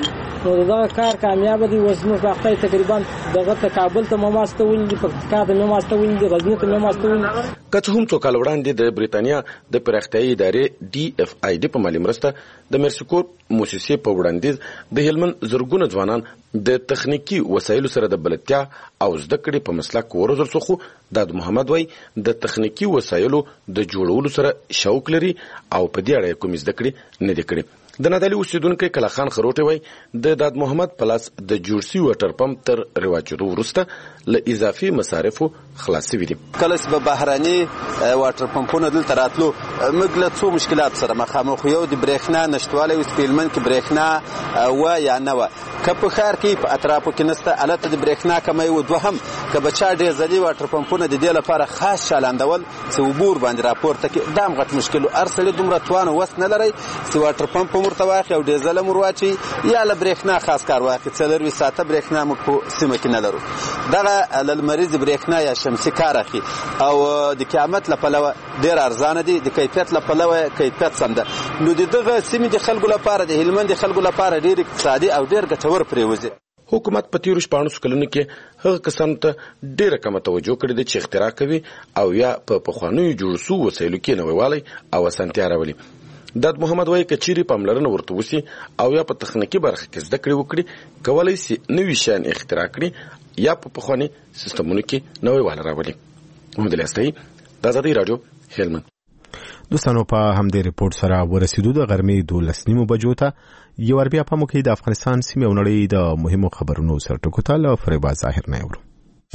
نو دغه کار کامیاب دی. اوس موږ وخت تقریبا دغه ته کابل ته مماسته ولې پکتیکا ته مماسته ولې غزنی ته مماسته ولې. که څه هم څو کال وړاندې د بریتانیا د پراختیایي ادارې ډي اف آی ډي په مالي مرسته د مرسیکور موسسې په وړاندیز د هلمند زرګونه ځوانان د تخنیکی وسایلو سره د بلدتیا او زده کړې په مسلک وروزل سو، خو داد محمد وای د تخنیکی وسایلو د جوړولو سره شوق لري او په دې اړه کوم زده کړې نه دي کړې. د نادعلي اوسیدونکو کله خان خروټي وای د داد محمد پلاس د جوړسي واټر پمپ تر رواجو ورسته له اضافي مصارفو خلاص شوی دي. کله چې په بهراني واټر پمپونو دلته راتلو موږ له څو مشکلات سره مخامخ یو د برېښنا نشټوالی او سپیلمن کې برېښنا و یا نه و، که په ښار کې په اطرافو کې نسته البته د برېښنا کمی و. دوهم که بچا ډیزلي واټر پمپونه د دې لپاره خاص چالاندول چې عبور باندې راپورته کړي دا هم غټ مشکل و. هر سړي دومره توان وس نه لري چې واټر پمپ ورته واخلي او ډیزل هم ورواچي یا له برېښنا خاص کار واخلي. څلرویشت ساعته برېښنا موږ په سیمه کې نه لرو. دغه له لمریزې برېښنا یا شمسي کار اخلي او د قیامت له پلوه ډېر ارزانه دي، د کیفیت له پلوه کیفیت سم ده. نو د دغه سیمې د خلکو لپاره د هلمند د خلکو لپاره ډېر اقتصادي او ډېر ګټور پرېوځي. حکومت په تیرو شپاړسو کلونو کې هغه کسانو ته ډېره کمه توجه کړې ده چې اختراع کوي او یا په پخوانیو جوړ سوو وسایلو کې نویوالی او اسانتیا راولي. داد محمد وایي که چیرې پاملرنه ورته وسي او یا په تخنیکي برخه کې زده کړې وکړي کولی سي نوي شیان اختراع کړي یا په پخواني سیستمونو کې نویوالی راولي. محمد الیاستایي، د ازادۍ راډیو، هلمند. دوستانو په همدې ریپورت سره ورسېدو د غرمې دولس نیمو بجو ته. یو ور بیا په موږ د افغانستان سیمې او نړۍ د مهمو خبرونو سرټکو ته له فریبا ظاهر نه اورو.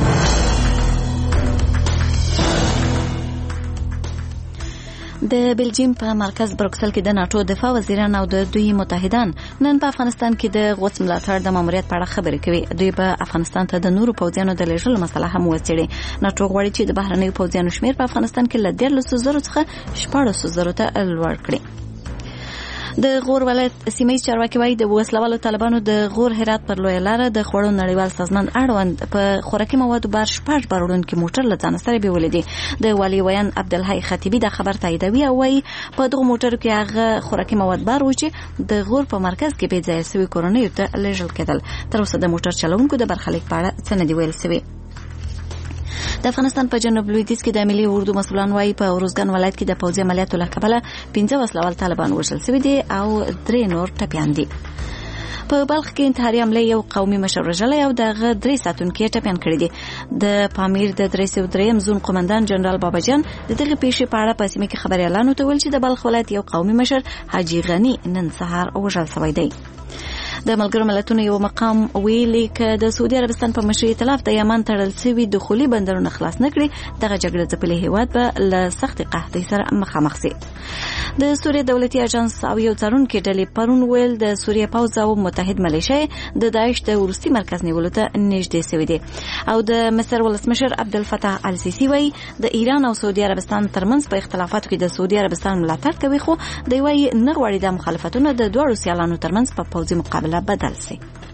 د بلجیم په مرکز بروکسل کې د ناتو دفاع وزیران او د دوی متحدان نن په افغانستان کې د غوڅ ملاتړ د ماموریت په اړه خبرې کوي. دوی په افغانستان ته د نورو پوځیانو د لېږلو مسله هم وڅېړي. ناتو غواړي چې د بهرنیو پوځیانو شمېر په افغانستان کې له دیارلسو زرو څخه شپاړسو زرو ته لوړ کړي. د غور ولایت سیمه‌ییز چارواکي وایي د وسلوالو طالبانو د غور هرات پر لویه لاره د خوړو نړیوال سازمان اړوند په خوراکي موادو بار شپږ بارونکي موټر له ځانه سره بیولې دي. د والي ویان عبدالحی خطیبي د خبر تاییدوي او وایي په دغو موټرو کې هغه خوراکي مواد بار و چې د غور په مرکز کې بې ځایه سوي کورنیو ته لېږل کېدل. تر اوسه د موټر چلوونکو د برخلیک په اړه څه نه دي ویل سوي. د افغانستان په جنوب لویدیځ کې د ملي اردو مسؤلان وایي په ارزګان ولایت کې د پوځي عملیاتو له کبله پنځه وسلوال طالبان وژل شوي دي او درې نور ټپیان دي. په بلخ کې انتحاري حمله یو قومي مشر وژلی او دغه درې ساتونکي ټپیان کړي دي. د پامیر د درې سوه درېیم زون قومندان جنرال باباجان د دغه پیښې په اړه په سیمه کې خبريالانو ته ویل چې د بلخ ولایت یو قومي مشر حاجي غني نن سهار وژل شوی دی. د ملګرو ملتونو یو مقام ویلي چې د سعودي عربستان په مشرۍ اطلاف د یمن تړل شوي دخولي بندرونه خلاص نه کړي دغه جګړه ځپلي هیواد به له سختې قحطۍ سره مخامخ شي. د سوریې دولتي اژانس او یو څارونکي ډلې پرون ویل د سوریې پوځ او متحد ملیشې د داعش د وروستي مرکز نیولو ته نږدې شوي دي. او د مصر ولسمشر عبدالفتاح السیسي وایي د ایران او سعودي عربستان ترمنځ په اختلافاتو کې د سعودي عربستان ملاتړ کوي، خو دوی وایي نه غواړي د مخالفتونو د دواړو سیالانو ترمنځ په پوځي مقابله بدل سي.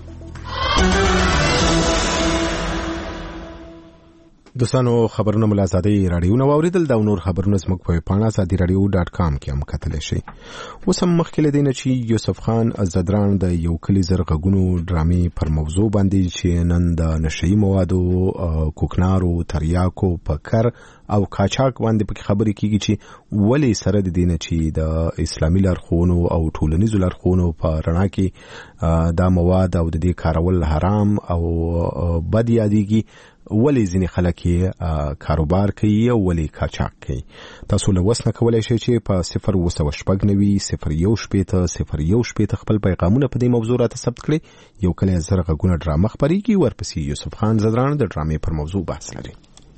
دوستانو خبرونه مل ازادۍ رادیو نو اوریدل دا نور خبرونه زموږ په پاڼه ازادي رادیو ډاټ کام کې هم کتلی شئ. اوس هم مخکې له دې نه چې یوسف خان زدران د یو کلي زرغږونو ډرامې پر موضوع باندې چې نن د نشهیي موادو، کوکنارو، تریاکو، پکر او کاچاک باندې پکې خبرې کیږي چې ولې سره د دې نه چې د اسلامي لارښوونو او ټولنیزو لارښوونو په رڼا کې دا مواد او د دې کارول حرام او بد یادېږي، ولې ځینې خلک یې کاروبار کوي او ولې کاچاک کوي. تاسو له وس نه کولی شئ چې په صفر اوه سوه شپږ نوي صفر یو شپېته صفر یو شپېته خپل پیغامونه په دې موضوع راته ثبت کړئ. یو کلی زر غږونه ډرامه خپرېږي، ورپسې یوسف خان زدران د ډرامې پر موضوع بحث لري.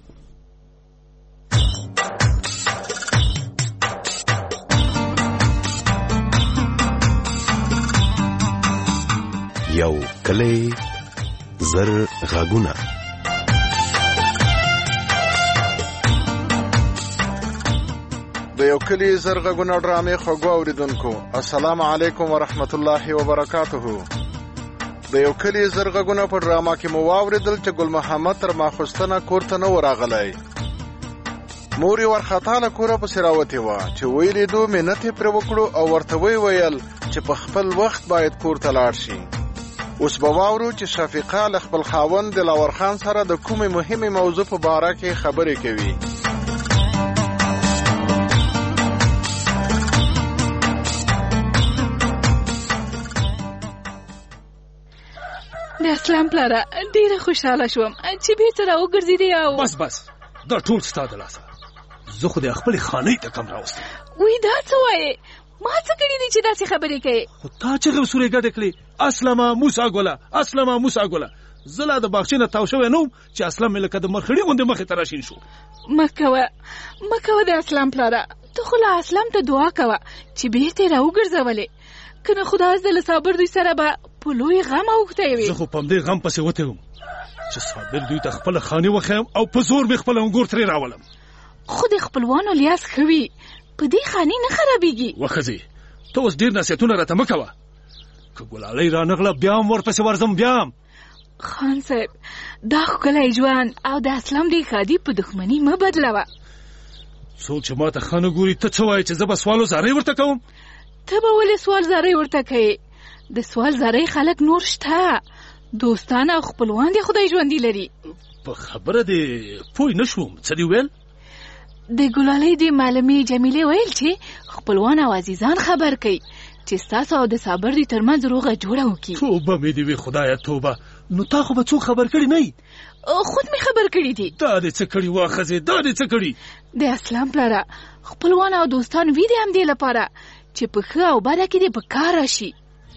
یو کلی زر غږونه. د یو کلی زر غږونه ډرامې خوږو اوریدونکو، السلام علیکم ورحمت الله وبرکاته. د یو کلی زر غږونه په ډرامه کې مو واوریدل چې ګل محمد تر ماخوستنه کور ته نه ورغلی. مور یې ورخطا له کوره پسې راوتې وه چې ویې لیدو منت یې پرې وکړو او ورته ویې ویل چې په خپل وخت باید کور ته لاړ شي. اوس به واورو چې شفیقه له خپل خاوند دلاور خان سره د کومې مهمې موضوع په باره کې خبرې کوي. د اسلام پلاره ډېره خوشحاله شوم چې بېرته راوګرځېدې او بس بس دا ټول ستا د لاسه. زه خو د خپلې خانۍ ته کم راوستم. وی دا څه وایې؟ ما څه کړي دي چې داسې خبرې کوې؟ خو تا چغې سورې ګډې کړې اسلمه موسی ګله اسلمه موسی ګله. زه لا د باغچې نه تاو شوی نه وم چې اسلم مې لکه د مرخړي غوندې مخې ته راشین شو. مه کوه مه کوه د اسلام پلاره، ته خو له اسلام ته دعا کوه چې بېرته یې راوګرځولې، که نه خدای عز وجل صابر دوی سره به په لوی غم اوښتی وي. زه خو په همدې غم پسې وتی وم چې صابر دوی ته خپله خانې وښیم او په زور مې خپل انګور ترې راولم. خو د خپلوانو لیاس ښه وي، په دې خانې نه خرابېږي. وښځې ته اوس ډېر نصیحتونه راته مه کوه، که ګلالۍ رانغله بیا هم ورپسې ورځم. بیا هم خان صاحب دا ښکلی ژوند او د اسلام دې ښادي په دښمني مه بدلوه. څوک چې ما ته ښه نه ګوري ته څه وایې چې زه به سوال و زارۍ ورته کوم؟ ته به ولې سوال زارۍ ورته کوې؟ د سوال زارۍ خلک نور شته، دوستان او خپلوان دې خدای ژوندي لري. په خبره دې پوه نه شوم، څه دې ویل؟ د ګلالۍ د معلمې جمیلې ویل چې خپلوان او عزیزان خبر کوي چې ستاسو او د صابر دوی ترمنځ روغه جوړه وکړي. توبه مې دې وي خدایه توبه. نو تا خو به څوک خبر کړي نه یي؟ خود مې خبر کړي دي. دا دې څه کړي وا ښځې دا دې څه کړي؟ د اسلام پلاره خپلوان او دوستان وي دې همدې لپاره چې په ښه او بده کې دې په کار راشي.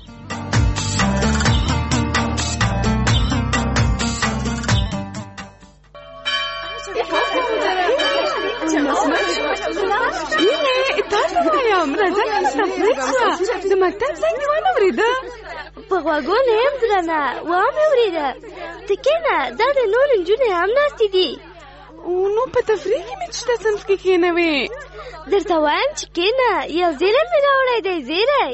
تاسو وایم راځه چې تفریح شوه. د مکتب زنګ مې ونه اورېده. په غوږونو یې هم درنه ومې اورېده. ته کښېنه، دا د نورو نجونې هم ناستې دي. نو په تفریح کې مې چېرته صنف کې کښېنوې؟ درته وایم چې کښېنه، یو زیری مې راوړی دی. زیری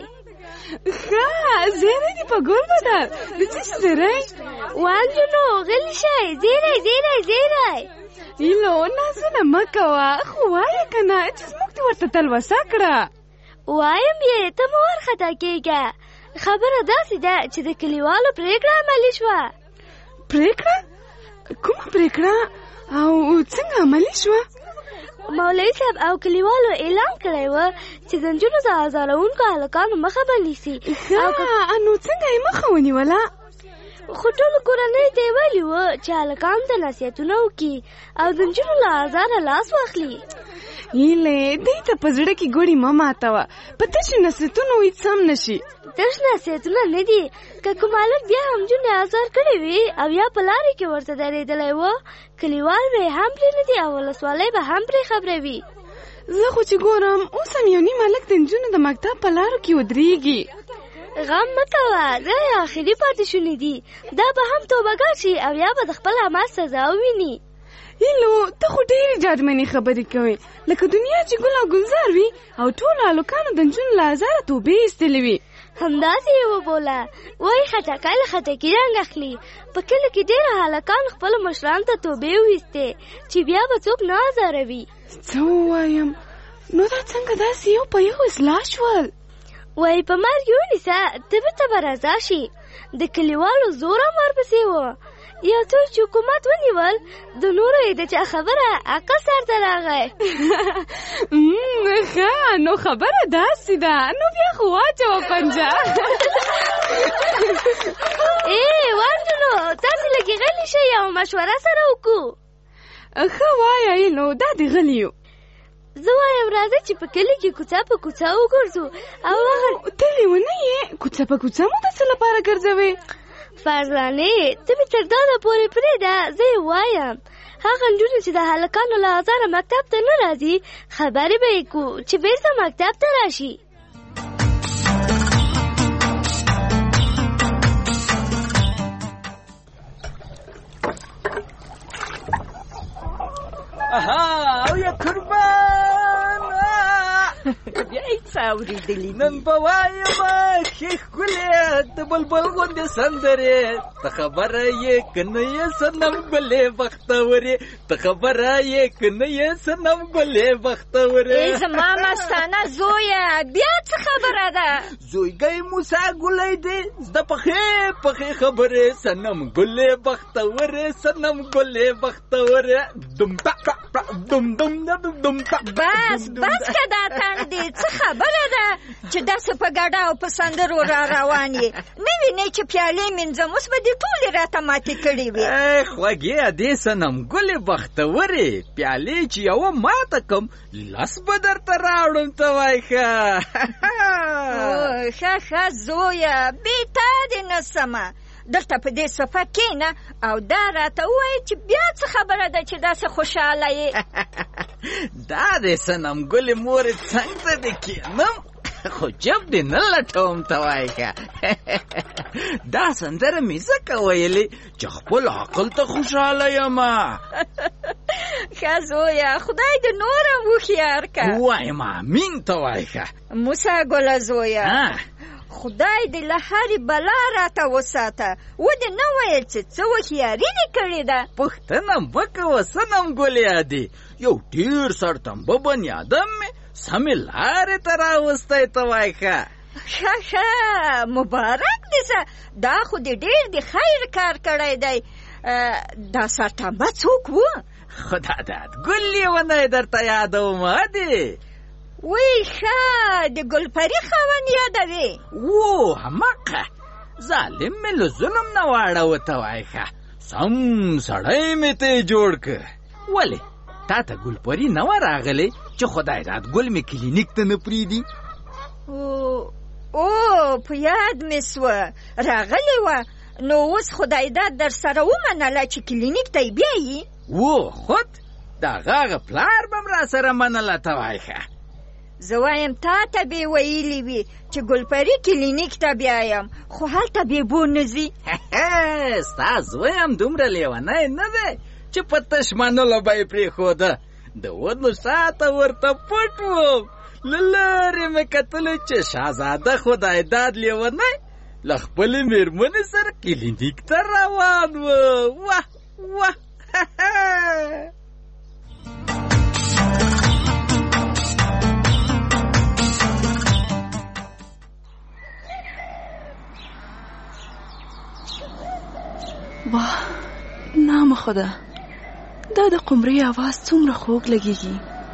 ښه زیری دې په ګل بدل. د څه شي زیری؟ وانجونو غلي شئ. زیری زیری زیری ایلو نازونه مه کوه، خو وایه که نه چې زموږ دې ورته تلوسه کړه. وایم یې ته مه وارخطا کېږه. خبره داسې ده چې د کلیوالو پرېکړه عملي شوه. پرېکړه؟ کومه پرېکړه او څنګه عملي شوه؟ مولوي صاحب او کلیوالو اعلان کړی و چې د نجونو د ازاروونکو هلکانو مخه به نیسي. ښه نو څنګه یې مخه ونیوله؟ خو ټولو کورنیو ته یې ویلي وو چې هلکانو ته نصیحتونه وکړي او د نجونو له ازاره لاس واخلي. هیلې دوی ته په زړه کې ګوړې مه ماتوه. په تشو نصیحتونو هېڅ هم نه شي. تش نصیحتونه نه دي. که کوم هلک بیا هم نجونې ازار کړې وي او یا په لارې کې ورته درېدلی و، کلیوال به یې هم پرې نه دي او ولسوالۍ به هم پرې خبروي. زه خو چې ګورم اوس هم یو نیم هلک د نجونو د مکتب په لارو کې ودرېږي. غم مه کوه، دا یې آخري پاتې شونې دي. دا به هم توبهګار شي او یا به د خپل عمل سزا وویني. هیلو ته خو ډېرې جادمنې خبرې کوې، لکه دنیا چې ګل او ګلزار وي او ټولو هلکانو د نجونو له ازاره توبې ایستلې وي. همداسې یې وبوله. وایي خټکی له خټکي رنګ اخلي. په کلي کې ډېره هلکانو خپلو مشرانو ته توبې وویستې چې بیا به څوک نه ازاروي. څه ووایم؟ نو دا څنګه داسې یو په یو اصلاح شول؟ وایي په مرګ یې ونیسه، ته بېرته به رضا شي. د کلیوالو زور هم ورپسې و. یو څوک چې حکومت ونیول، د نورو یې د چا خبره عقل سر ته راغی. ښه نو خبره داسې ده. نو بیا خو واچوه پنجه. ای وانجونو تاسې لږې غلي شئ او مشوره سره وکړو. ښه وایه نو دا دې غلي یو. زه وایم راځه چې په کلي کې کوڅه په کوڅه وګرځو او هغه ته لیونۍ یې، کوڅه په کوڅه مو د څه لپاره ګرځوې؟ فرزانې ته مې تر دا نه پورې پرېږده، زه یې وایم هغه نجونې چې د هلکانو له ازاره مکتب ته نه راځي خبرې به یې کړو چې بېرته مکتب ته راشي. اها او یا قربان بیا هیڅ اورېدلې نن به وایم ښې ښکلې د بلبل غوندې سندرې ته خبره یې که نه یې صنم ګلې بختورې ته خبره یې که نه یې صنم ګلې بختورې ای زما مستانه زویه بیا څه خبره ده زویګی موسی ګلی دی زده پخې پخې خبرې صنم ګلې بختورې صنم ګلې بختورې دم دم دم دم دم بس بس که دا تن دی څه خبره ده چې داسې په ګډه او په سندرو را روان یې نه وینې چې پیالې مینځم اوس به دې ټولې راته ماتې کړې وي خوږې ادې صنم ګلې بختورې پیالې چې یوه ماته کم لس به درته راوړم ته وای ښه ښه ښه زویه بې تا دې نه سمه دلته په دې صفه کښېنه او دا راته ووایه چې بیا څه خبره ده چې داسې خوشحاله یې دا دې صنم ګلې مورې څنګ ته دې کښېنم خو جب دې نه لټوم ته وایي ښه دا سندره مې ځکه ویلې چې خپل عقل ته خوشحاله یمه ښه زویه خدای دې نور هم هوښیار که وایم امین ته وایي ښه موسی ګله زویه خدای دې له هرې بلا راته وساته ودې نه ویل چې څه هوښیاري دې کړې ده پوښتنه مه کوه صنم ګلې ادې یو ډېر سرتمبه بني ادم مې سمې لارې ته راوستی ته وایي ښه ښه ښه مبارک دې شه دا خو دې ډېر د خیر کار کړی دی دا سرتمبه څوک و خدا داد ګل لیونی درته یادوم ادې وی ښه د ګلپري خاوند یادوې و هماقه ظالم مې له ظلم نه واړوه ته وایي ښه سم سړی مې ته جوړ که ولې تا ته ګلپري نه وه راغلی چې خدای رات ګل مې کلینیک ته نه پرېږدي او په یاد مې سوه راغلې وه نو اوس خدای داد در سره ومنله چې کلینیک ته یې بیایي و خود د هغه هغه پلار به م را سره منله ته وایي ښه زه وایم تا ته به ویلي وي چې ګلپري کلینیک ته بیایم خو هلته بیبو نه ځي ستا زوی هم دومره لیونی نه دی چې په تش منلو به یې پرېښوده د ونو شاته ورته پټ وم له لارې مې کتلو چې شهزاده خدای داد لیونی له خپلې مېرمنې سره کلینیک ته روان و واه واه واه نام خدا دا د قمرۍ اواز څومره خوږ لګیږي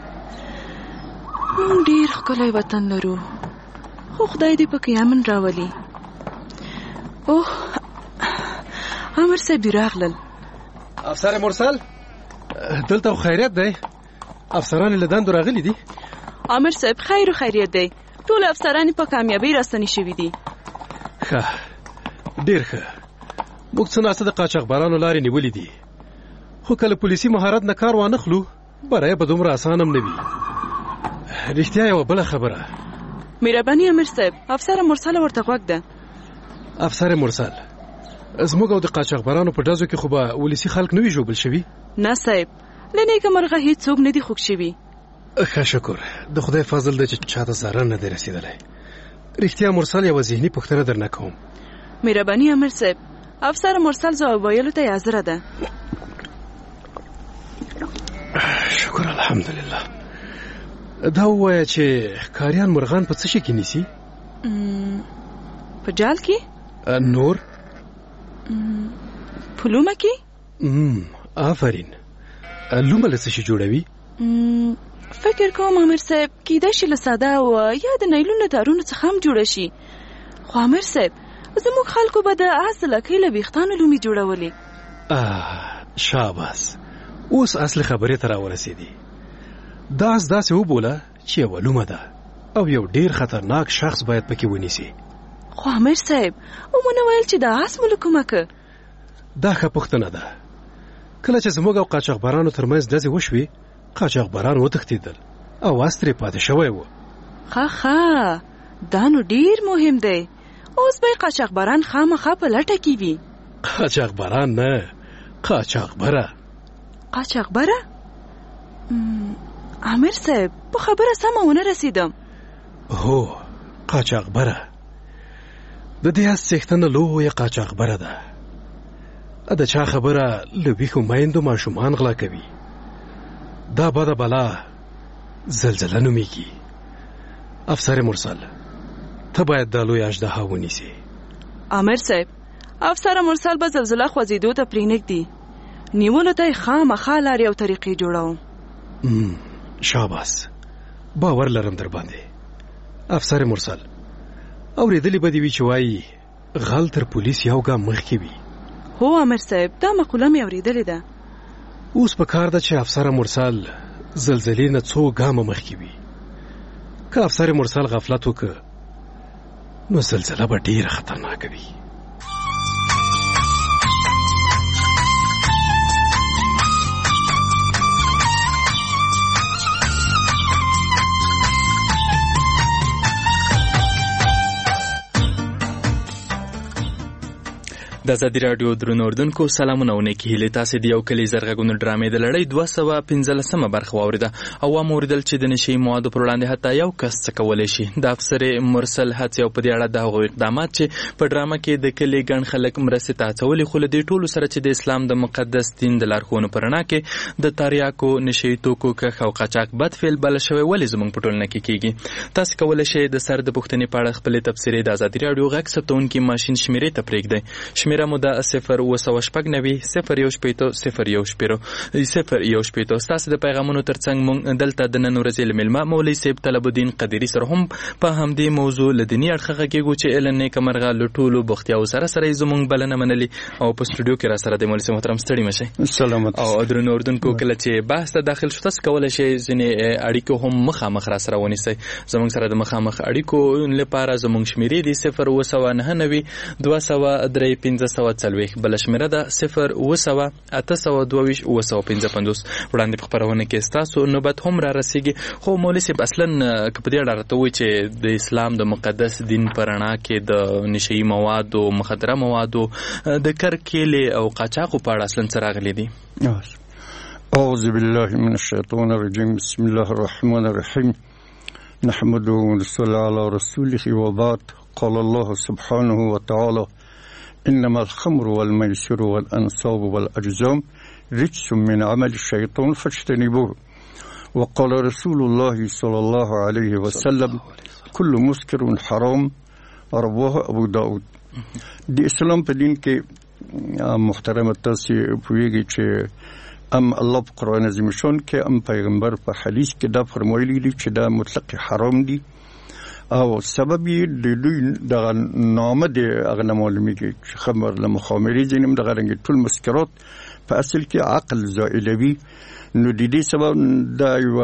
مونږ ډېر ښکلی وطن لرو خو خدای دې پکې امن راولي اوه امر صاحب راغلل افسر مرسل دلته خو خیریت دی افسران له دندو راغلي دي امر صاحب خیر و خیریت دی ټول افسران په کامیابی راستنی شوي دي ښه ډېر ښه موږ څه ناڅه د قاچاقبرانو لارې نیولې دي خو کله پولیسي مهارت نه کار وانه خلو بری به دومره اسان هم نه وي رښتیا یوه بله خبره مهرباني امیر صاحب افسر مرسل ورته غوږ ده افسر مرسل زموږ او د قاچاقبرانو په ډزو کې خو به ولسي خلک نه وي ژوبل شوي نه صاحب له نیکه مرغه هېڅوک نه دي خوږ شوي ښه شکر د خدای فضل دی چې چاته ضرر نه دی رسېدلی رښتیا مرسل یوه ذهني پوښتنه درنه کوم مهرباني امیر صاحب افسر مرسل ځواب ویلو ته حاضره ده شکر الحمدلله دا ووایه چې ښکاریان مرغان په څه شي کې نیسي په جال کې نور په لومه کې آفرین لومه له څه شي جوړوي فکر کوم امیر صاحب کیدای شي له ساده او یا د نیلون تارونو څخه هم جوړه شي خو امیر صاحب زموږ خلکو به د اس لکۍ له ویښتانو لومې جوړولې شاباس اوس اصل خبرې ته راورسېدې دا اس داسې وبوله چې یوه لومه ده او یو ډېر خطرناک شخص باید پکې ونیسي خو امیر صاحب ومونه ویل چې دا اس مو له کومه که دا ښه پوښتنه ده کله چې زموږ او قاچاقبرانو ترمنځ ډزې وشوې قاچاقبران وتښتېدل او اس ترې پاتې شوی و ښه ښه دا نو ډېر مهم دی اوس به قاچاقبران خامخا په لټه کې وي قاچاقبران نه قاچاقبره قاچاقبره امیر صاحب په خبره سمه ونه رسیدم هو قاچاقبره د دې هڅ څښتنه لویه قاچاقبره ده. ا د چا خبره لویخو میندو ماشومان غلا کوي. دا بده بلا زلزله نومیږي. افسر مرسل ته باید د لوی اژدها ونیسي. امیر صاحب، افسر مرسل به زلزله خوځېدو ته پرېنږدي. نیولو ته یې خامخا لارې او طریقې جوړوم. شاباس، باور لرم در باندې. افسر مرسل، اورېدلې به دې وي چې وایي غل تر پولیس یو ګام مخکې وي. هو امیر صاحب، دا مقوله مې اورېدلې ده. اوس په کار ده چې افسر مرسل زلزلې نه څو ګامه مخکې وي. که افسر مرسل غفلت وکړ نو زلزله به ډېره خطرناکه وي. د ازادي راډیو درنو اردوونکو سلامونه او نیکې هیلې. تاسې د یو کلي زرغږونو ډرامې د لړۍ دوه سوه پنځلسمه برخه واورېده او واورېدل چې د نشهیي موادو پر وړاندې حتی یو کس څه کولی شي. د افسر مرسل هڅې او په دې اړه د هغو اقدامات چې په ډرامه کې د کلي ګڼ خلک مرستې ته هڅولي، خو له دې ټولو سره چې د اسلام د مقدس دین د لارښوونو په رڼا کې د تریاکو، نشهیي توکو کښ او قاچاق بد فعل بلل شوی ولې زموږ په ټولنه کې کیږي. تاسې کولی شئ د سر د پوښتنې په اړه خپلې تبصرې د ازادي راډیو غږ ثبتونکي ماشین شمېرې ته پرېږدئ. شمېره مو د صفر اوه سوه شپږ نوي صفر یو شپېته صفر یو شپېته صفر یو شپېته. ستاسو د پیغامونو ترڅنګ موږ دلته د نن ورځې له مېلمه مولوي صاحب طلب الدین قدیري سره هم په همدې موضوع له دیني اړخه غږېږو چې له نیکه مرغه له ټولو بوختیاوو سره سره یې زموږ بلنه منلي او په سټوډیو کې را سره د مولوي صاحب محترم ستړي مه شئ. سلامت. او درنو اردوونکو، کله چې بحث ته داخل شو تاسو کولی شئ ځینې اړیکو هم مخامخ را سره ونیسئ. زموږ سره د مخامخ اړیکو لپاره زموږ شمېرې دي صفر اوه سوه نهه نوي دوه سوه درې پنځه سوه څلوېښت، بله شمېره ده صفر اوه سوه اته سوه دوه ویشت اوه سوه پنځه پنځوس. وړاندې په خپرونه کې ستاسو نوبت هم را رسیږي. خو مولوي صاحب اصلا که په دې اړه راته ووایي چې د اسلام د مقدس دین په رڼا کې د نشهیي موادو، مخدره موادو، د کرکیلې او قاچاقو په اړه اصلا څه راغلي دي؟ اعوذ بالله من الشیطان الرجیم، بسم الله الرحمن الرحیم، نحمده ونصلي على رسوله وبعد. قال الله سبحانه وتعالى إنما الخمر والميسر والأنصاب والأجزام رجس من عمل الشيطان فاجتنبوه. وقال رسول الله صلى الله عليه وسلم كل مسكر حرام. رواه أبو داود. د اسلام په دین کې محترم تاسو پوهیږئ چې ام الله په قرآن عظیم شان کې ام پیغمبر په حدیث کې دا فرمایلی دي چې دا مطلق حرام دي او سبب یې د دوی د نامه د هغه نه معلومیږي چې خمر له مخامرې ځینې دغه رنګ ټول مسکرات په اصل کې عقل زائلوي. نو د دې سبب دا یو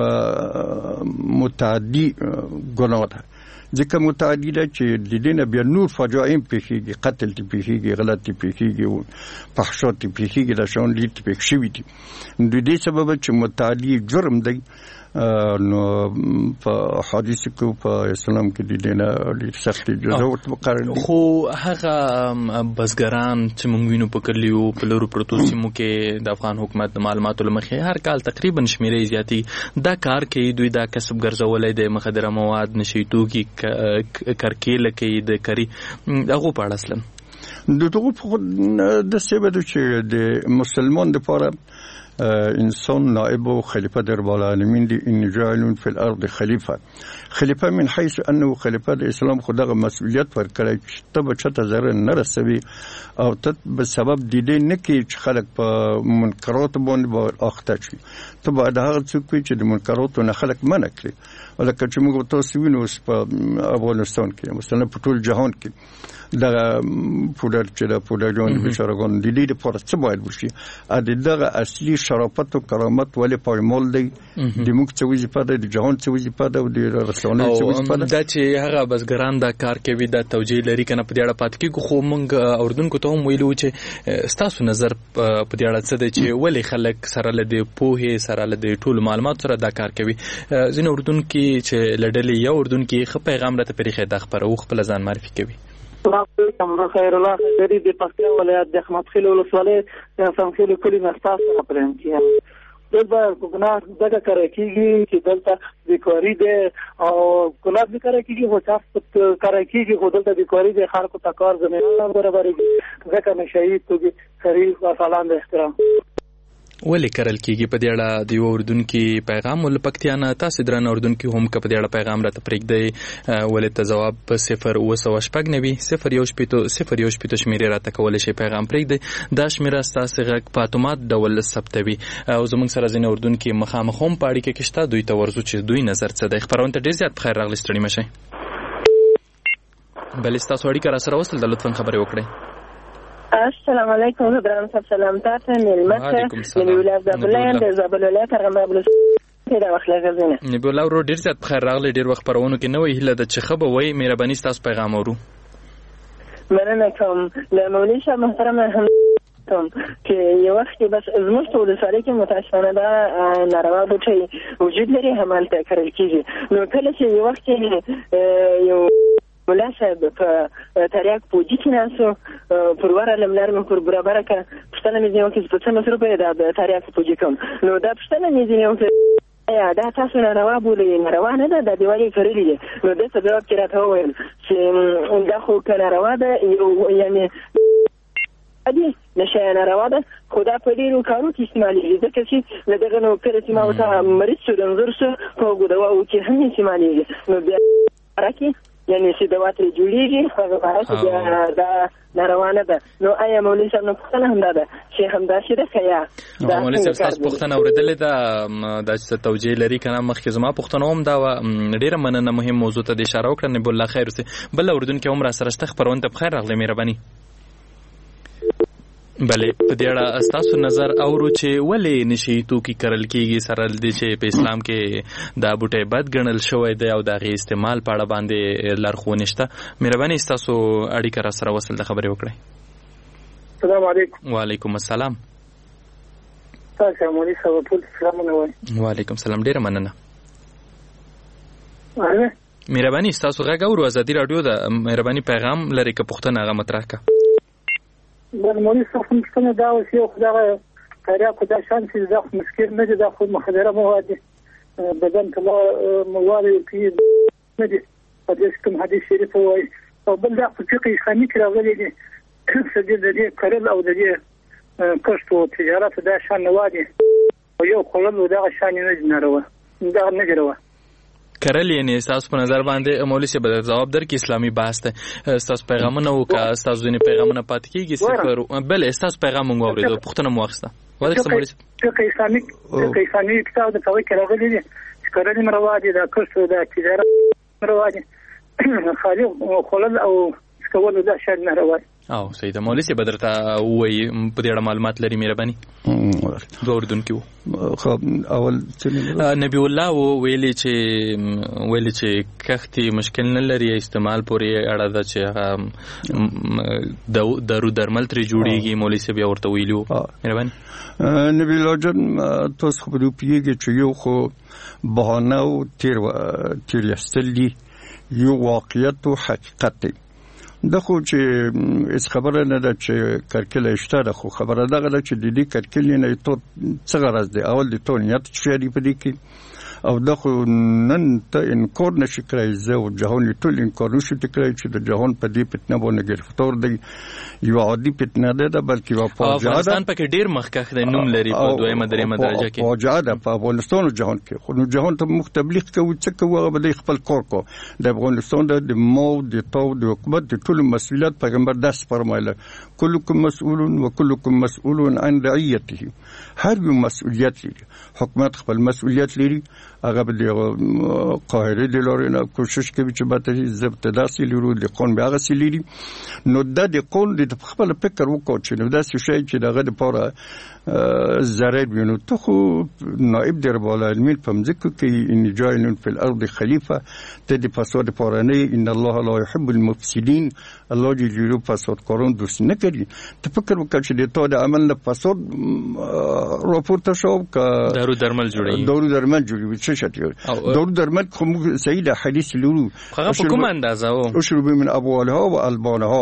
متعدي ګناه ده، ځکه متعدي ده چې د دې نه بیا نور فجایم پیښیږي، قتل تی پیښیږي، غلطي پیښیږي، فحشا تی پیښیږي، دا شان دي تی پیښ شوي دي. د دې سبب چې متعدي جرم دی. نو په حدیث کې په اسلام کې د دې نه ډېر سخت جزا ورته مقرر دي. خو هغه بزګران چې موږ وینو په کلیو په لرو پرتو سیمو کې د افغان حکومت د معلوماتو له مخې هر کال تقریبا شمېرې زیاتې دا کار کوي، دوی دا کسب ګرځولی د مخدره مواد، نشهیي توکي، کرکیله کوي، د کري هغو په اړه اصلا د دغو په داسې به ده چې د مسلمان دپاره انسان نائب و خلیفه در بالا العالمین دی. این جاعلون فی الارض خلیفه. خلیفه من حیث انه خلیفه د اسلام خدغه مسئولیت ورکړی چې ته به چاته ضرر نه رسوي او ته به سبب د دې نه کړي چې خلک په منکراتو باندې به اخته شي. ته باید هغه څوک وي چې د منکراتو نه خلک منع کړي. ولکه چې موږ تاسو وینو اوس په افغانستان کې مثلا په ټول جهان کې دغه پودر چې د پودرجان بیچارهګان د دې لپاره څه باید وشي؟ ا دغه اصلي شرافت او کرامت ولې پایمال دی؟ د موږ څه وظیفه ده، د جهان څه وظیفه ده او د رسنیو څه وظیفه ده؟ دا چې هغه بزګران دا کار کوي دا توجیه لري کنه په دې اړه پات کې خو موږ اردوونکو ته هم ویلو چې ستاسو نظر په دې اړه څه دی چې ولې خلک سره له دې پوهې سره له دې ټول معلومات سره دا کار کوي؟ ځینې اردوونکي چې لړلې یو اردوونکي ښه پیغام راته پرېښی دا خپروو، خپل ځان معرفي کوي. السلام علیکم، خیر الله خیری د پکتیا ولایت د احمد خیل ولسوالۍ د سمخیل کلی مستا سره پرېم کیه دلته ګناه دغه کار کیږي چې دلته بیکاری ده او ګناه به کار کیږي خو تاسو کار کیږي خو دلته بیکاری ده خلکو ته کار زمينه برابرېږي ځکه نشي توګي خري او سلام د احترام ولې کرل کیږي په دې اړه د یو اردوونکي پیغام ول پکتیانه تاسو درن اردوونکي هم په دې اړه پیغام راته پرېږدئ ولې ته جواب په صفر او سو شپږ نوي صفر یو شپېتو صفر یو شپېتو شمیرې راته کولای شي پیغام پرېږدئ دا شمیره تاسو غږ په اتومات ډول ثبتوي او زموږ سره ځینې اردوونکي مخامخ هم په اړیکه کې شته دوی ته ورزو چې دوی نظر څه دی خبرونه ته ډېر زیات بخیر راغلی ستړي مشئ بلې ستاسو اړیکه را سره وصل ده لطفا خبرې وکړئ السلام علیکم درام صاحب سلام تاسو ملمته نبی الله زبلان د زبلولات هغه مبلغ پیدا واخلې غزنه نبی الله ورو ډیر زیات بخیر راغلی ډیر وخت پرونو کې نوې هله د چخه به وای مهرباني تاسو پیغام اورو مننه کوم د مولوی صاحب محترم هم کوم چې یو وخت بس زموږ ټول سره کې متاسفانه دا ناروا بوټي وجود لري همالته کړل کیږي نو کله چې یو وخت یو مولا صاحب په تاریخ پوجي کې ناسو پروار لملار من پر برابر کا پښتنه مې یو کې په څه مسرو په دا تاریخ پوجي کوم نو دا پښتنه مې یو کې یا دا تاسو نه روا بولې نه روا نه ده د دیوالي کړلې دي نو د څه جواب کې راته وویل چې دا خو کنه روا ده یعنی ادي نشه نه روا ده خدا په ډیرو کارو کې استعمالېږي ځکه چې لدغه نو کله چې ما وته مریض شو انظر شو په ګډوا او چې هم استعمالېږي نو بیا راکې یعنی چې د واتري جوړیږي هغه راځي دا روانه ده نو آیا مولوی صاحب نو پوښتنه هم ده چې هم دا شي ده کیا دا مولوی صاحب تاسو پوښتنه اوریدلې ده د څه توجیه لري کنه مخکې زما پوښتنه هم دا ډیره مننه مهم موضوع ته د اشاره وکړه نه بل خیر سه بل اردن کې عمر سره شته خبرونه ته بخیر راغلی مهرباني بلې په دې اړه تاسو نظر اورو چې ولې نشي توکي کرل کیږي سره د چې په اسلام کې دا بوټي بد ګڼل شوی دی او د غي استعمال په اړه باندې لارښوونه شته مهرباني تاسو اړیکه را سره وصل د خبرې وکړئ السلام علیکم وعلیکم السلام تاسو مولوی صاحب ټول سلامونه وایي وعلیکم السلام ډیره مننه مهرباني تاسو غږ اورو ازادي رادیو د مهرباني پیغام لري که پښتنه هغه مطرح کا د مولوی صاحب څنګه دا اوسې خو دا تاریخ خو دا شان چې دا مسکر نه دي دا خو مخدره مواد بدن ته مواد کې نه دي په دې کوم حدیث شریف وایي او بل دا فقهي خاني کې راغلي دي چې د دې کړل او د دې کښت او تجارت دا شان نه وادي او یو خلل دا شان نه جنرو دا نه جوړه کرل یعنی اساس په نظر باندې مولوی صاحب د جواب در کې اسلامي بحث ته اساس پیغامونه او کا اساس ځینې پیغامونه پات کیږي صفر بل اساس پیغام مو اوریدو پښتنه مو واخسته وایي مولوی صاحب چې اسلامي چې اسلامي کتاب د توګه کې راغلي دي چې کرل مروادي دا کښت دا تجارت مروادي خالي خلل او کول دا شان نه راوړي او سید مولوی صاحب درته وایي په دې اړه معلومات لري مهرباني دوه اردن کې خو اول نبی الله ویلي چې ویلي چې کختي مشکل نه لري استعمال پورې اړه ده چې درو درمل ترې جوړیږي مولوی صاحب ورته ویلو مهرباني نبی الله جان تاسو خو په پیګه چې یو خو بهانه او تیر تیر یستلی یو واقعیت او حقیقت دی د خو چې اس خبره نه ده چې کرکل اشتاره خو خبره ده چې د دې کرکل نه تو څه غرض دی اول د تو نیت شری په دې کې او د خو نن ته انکور نشي کړی زه او جهان ټول انکور نشي کړی چې د جهان په دې فتنه باندې ګرفتار دی یو عادي فتنه ده بلکې یو فوجا ده افغانستان پکې ډیر مخکخ د نوم لري په دویمه دریمه درجه کې فوجا ده په افغانستان او جهان کې خو نو جهان ته مختبلیغ کوي چې کوي به خپل کار کو د افغانستان د مو د تو د حکومت د ټول مسؤلیت پیغمبر داس فرمایله کلکم مسؤول و کلکم مسؤول عن رعیته هر یو مسؤلیت لري حکومت خپل مسؤلیت لري هغه د قاهره د لورینه کوشش کوي چې به ضبط داسې لرو د قانون به هغه سلیري نو د قانون د خپل فکر وکړو چې نو داسې شی چې دغه لپاره ضرر وینو ته خو نائب د رب العالمین په مځکه کې ان جاعل فی الارض خلیفہ ته د فساد لپاره نه ان الله لا يحب المفسدين الله جل جلاله فساد کارون دوست نه کوي ته فکر وکړه چې د تو د عمل نه فساد راپورته شو کا دارو درمل جوړي دارو درمل جوړي څه شته دارو درمل کوم صحیح حدیث لرو هغه په کوم اندازه او اشرب من ابوالها و البانها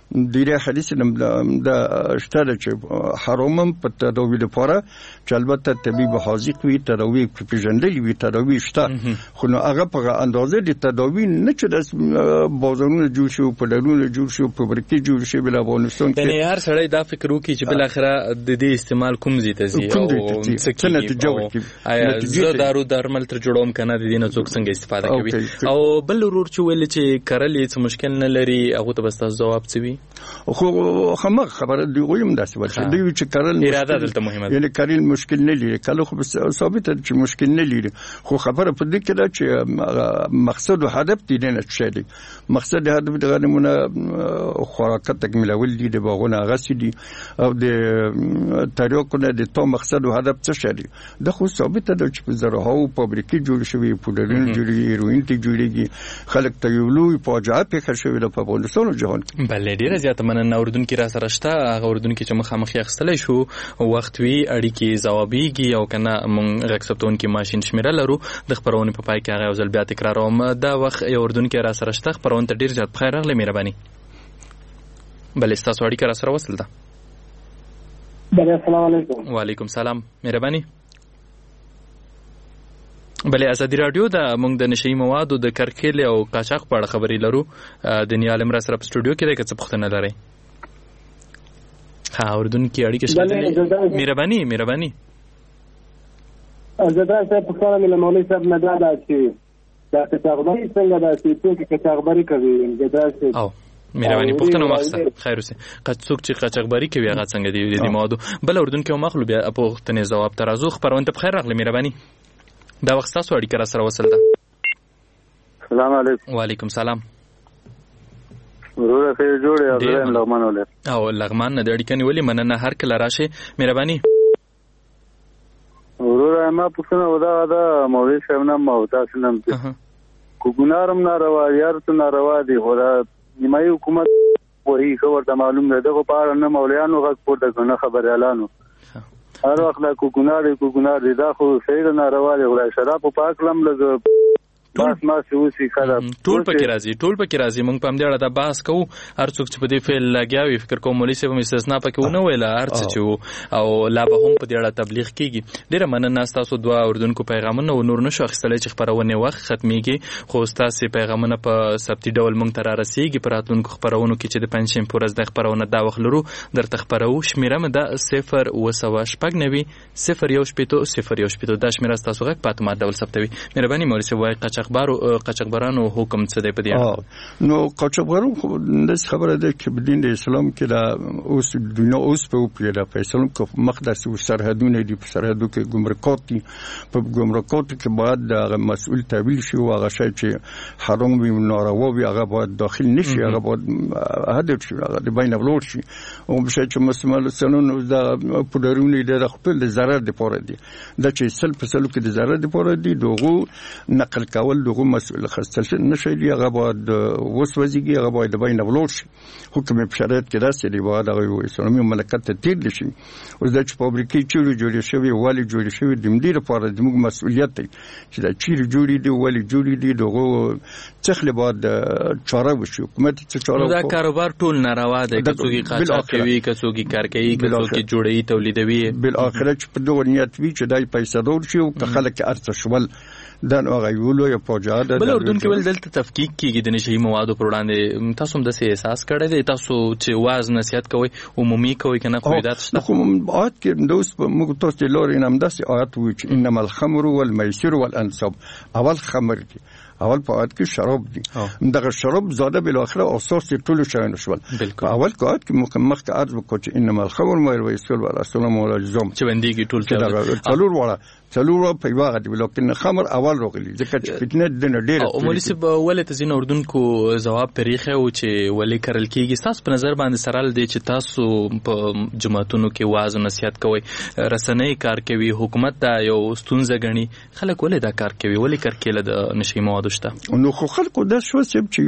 ډیره حدیث نم د شته چې حرامم په تداوی لپاره چې البته طبيب حاذق وي تداوی پیژندلې وي تداوی شته خو نو هغه په اندازې د تداوی نه چې د بازارونو جوړ شو په ډلونو جوړ شو په برکې جوړ شي بل افغانستان کې یعنی هر سړی دا فکر وکړي چې بل اخره د دې استعمال کوم زی ته زی او څه نتیجه ورکړي آیا زه دارو درمل تر جوړوم کنه د دې نه څوک څنګه استفاده کوي او بل ورور چې ویل چې کارلې څه مشکل نه لري هغه ته بس تاسو جواب څه وي خو خمر خبره دی ویم داسې ورته دی چې کارل اراده دلته مهمه ده یعنی کارل مشکل نه لري کله خو ثابت چې مشکل نه لري خو خبره په دې کې ده چې مقصد او هدف دې نه شي دي مقصد هدف د غنمونه خوراکه تکمیلول دي د باغونه غسي دي او د طریقونه د تو مقصد او هدف څه شي دي د خو ثابت ده چې په زراعت او فابریکې جوړ شوی پودرین جوړي هیروین ته جوړيږي خلک ته یو لوی فاجعه په شوی د افغانستان او جهان بل ډیره زیاته مننه اوردونکو را سره شته هغه اوردونکو چې مخامخ یخستلی شو وخت وی اړیکې ځوابيږي او کنه مونږ غکسبتون کې ماشين شمیره لرو د خبرونه په پای کې هغه ځل بیا تکراروم دا وخت اوردونکو را سره شته خبرونه ته ډیر زیات بخیر راغلی مهرباني بل تاسو اړیکه را سره وصل ده بل السلام علیکم وعلیکم سلام مهرباني بلې ازادي رادیو د موږ د نشئی موادو د کرکیل او قاچاق په اړه خبرې لرو د نیالم را سره په سټوډیو کې د څه پوښتنه لري ها اوردونکو اړیکه شته مهرباني مهرباني ازادي صاحب په خبره مله مولوی صاحب نه دا چې دا کتابري څنګه دا چې څوک کتابري کوي ازادي او مهرباني پوښتنه واخسته خیر اوسه قڅوک چې قاچاقبري کوي هغه څنګه دی د موادو بل اوردونکو مخلو بیا په پوښتنه جواب ترازو خبرونه ته بخیر راغلی مهرباني دا وخت تاسو اړیکه را سره وصل ده السلام علیکم وعلیکم سلام ورور خیر جوړه ابراهیم لغمان ولر او لغمان نه د اړیکې نیولې مننه هر کله راشه مهرباني ورور ما پوښتنه ودا دا مولوی صاحب نام او تاسو نام کو ګنارم ناروا یار ته ناروا دی خدا نیمای حکومت وਹੀ خبر ته معلوم نه ده په اړه نه مولویانو غږ پورته کنه خبر اعلانو هر وخت لا کو ګنار کو ګنار دی دا خو سید ناروا دی ولای شراب په پاک لم لګ بس ما سوسی خراب ټول پکې راځي ټول پکې راځي مونږ په هم دې اړه د بحث کوو هر څوک چې په دې فعل لګیاوي فکر کوم مولوی صاحب مستثنا پکې ونه ویل هر څه چې او لا به هم په دې اړه تبلیغ کیږي ډیره مننه تاسو دوا اوردونکو پیغامونه او نور نشو اخیستلای چې خبرونه وخت ختميږي خو تاسو پیغامونه په ثبتي ډول مونږ ته را رسیږي پر راتلونکو خبرونو کې چې د پنځم پورز د خبرونه دا وخت لرو درته خبرو شمیره مده صفر و سوا شپږ نوي صفر یو شپېتو صفر یو شپېتو دا شمیره تاسو غږ پاتمه ډول ثبتوي مهرباني مولوی صاحب وايي قاچاقبرو قاچاقبرانو حکم څه دی په دې نو قاچاقبرو خو د خبره ده چې په دین اسلام کې دا اوس دنیا اوس په پیدا په اسلام کې مقدس او سرحدونه دي په سرحدو کې ګمرکات دي په ګمرکات کې باید د مسؤل تعبیل شي او هغه شی چې حرام وي ناروا وي هغه باید داخل نشي هغه باید هدف شي هغه د بین ولور شي او په شی چې مسلمان سنن د پودرونه د خپل ضرر لپاره دي د چې سل په سلو کې د ضرر لپاره دي دغه نقل کول دغه مسؤل خاصل نشي دی هغه باید وسوځيږي هغه باید د بین ولور شي حکم په شریعت کې داسې دی باید هغه اسلامي مملکت ته تیر شي او د فابریکې چې جوړې شوی والی جوړې شوی د مدیر لپاره د موږ مسؤلیت دی چې دا چیر جوړې دی والی جوړې دی دغه څخله باید چاره وشي حکومت څه چاره دا کاروبار ټول ناروا دی که څوک قاچاق کوي که څوک کار کوي که څوک جوړي تولیدوي بل اخرت په دغه نیت وی چې دای پیسې دور شي او که خلک ارڅ شول دا نو غوولو یا فوجا ده بل اردن کې ول دلته تفکیک کیږي د نشئی موادو پر وړاندې تاسو هم د سي احساس کړی دی تاسو چې واز نصیحت کوي عمومي کوي کنه قواعد شته خو آیات کې دوس موږ تاسو لوري نام داسې آیات وی چې انما الخمر والميسر والانصاب اول خمر دي اول په آیات کې شراب دي دغه شراب زاده بل اخره اساس ټول شاین شول اول آیات کې مکمل کا عرض وکړ چې انما الخمر والميسر والانصاب والازم چې بنديږي ټول څلور وړه څلور په واغ دي لکه خمر اول راغلي ځکه چې فتنه د ډېر او مولوی صاحب ولې ته زین اردوونکو جواب پریخه او چې ولې کرل کیږي تاسو په نظر باندې سرال دي چې تاسو په جماعتونو کې واعظ او نصيحت کوي رسنۍ کار کوي حکومت دا یو ستونزه غني خلک ولې دا کار کوي ولې کار کوي د نشئی موادو شته نو خو خلکو دا شو چې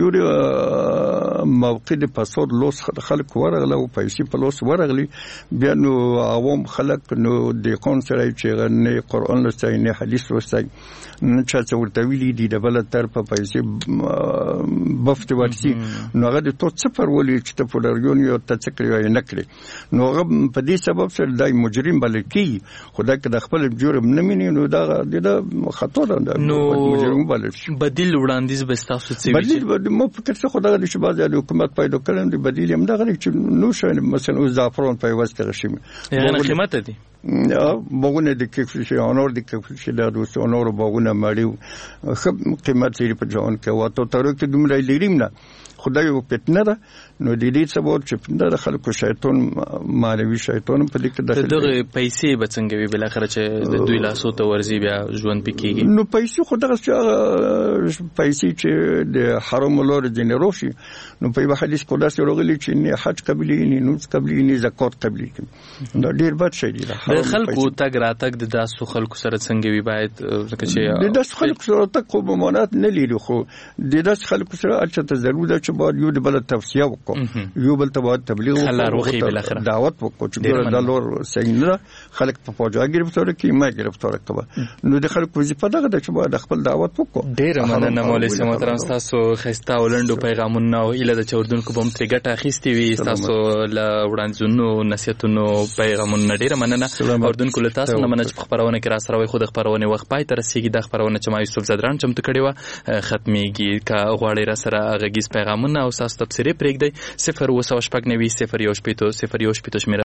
یو موقع د پاسورد لوس خلک ورغله او پیسې په لوس ورغلي بیا نو عوام خلک نو د قانون سره چې نه قرآن لوستی نه حدیث لوستی نه چا څه ورته ویلي دي د بله طرفه پیسې بفت ورسي نو هغه د تو څه پرولي چې ته فلریون یو ته څه کړی وای نه کړی نو هغه په دې سبب سره دای مجرم بلل کیږي خو دا که د خپل جرم نه میني نو دا د خطا ده نو مجرم بلل شي بدیل وړاندیز به تاسو څه بدیل به مو فکر څه خدای د شباز د حکومت پیدا کړم د بدیل هم دغه چې نو شو مثلا او زعفران په واسطه غشیم یعنی قیمت دي یا باغونه د کیفل شي انور د کیفل شي د دوست انور باغونه مړیو خب قیمت یې په ځان کې واته تر کې دومره لریم نه خدای یو پټنه ده نو د دې سبب چې د خلکو شیطان مالوي شیطان په دې کې داخل دغه پیسې به څنګه وي بل اخر چې د دوی لاسو ته ورزي بیا ژوند پکېږي نو پیسې خو دغه پیسې چې د حرام لور دین روشي نو په حدیث قدس راغلي چې نه حج قبلي نه نوز قبلي نه زکات قبلي دا ډیر بد شي دی د خلکو تګ راتګ د داسو خلکو سره څنګه وي باید ځکه چې د داسو خلکو سره تک خو ممانعت نه لري خو د داسو خلکو سره اچته ضرورت ده چې باید یو د بل توصیه وکړو یو بل ته باید تبلیغ وکړو دعوت وکړو چې د لور صحیح نه خلک په فوجا گرفتار کی ما گرفتار کړه نو د خلکو وظیفه دغه د چې باید خپل دعوت وکړو ډیر مننه مولوی سم محترم تاسو خستا ولندو پیغامونه او اله د چوردونکو بم تر ګټه اخیستي وي تاسو ل وړاندزونو نصیحتونو پیغامونه ډیر مننه اردوونکو له تاسو نه مننه خبرونه کې را سره وي خو د خبرونه وخت پای تر رسیدي د خبرونه چې ما یوسف زدران چمتو کړی و ختميږي کا غواړي را سره غږیز پیغامونه او تاسو تفسیری پرېږدئ صفر اوه شپږ نوي صفر یو شپږ صفر یو شپږ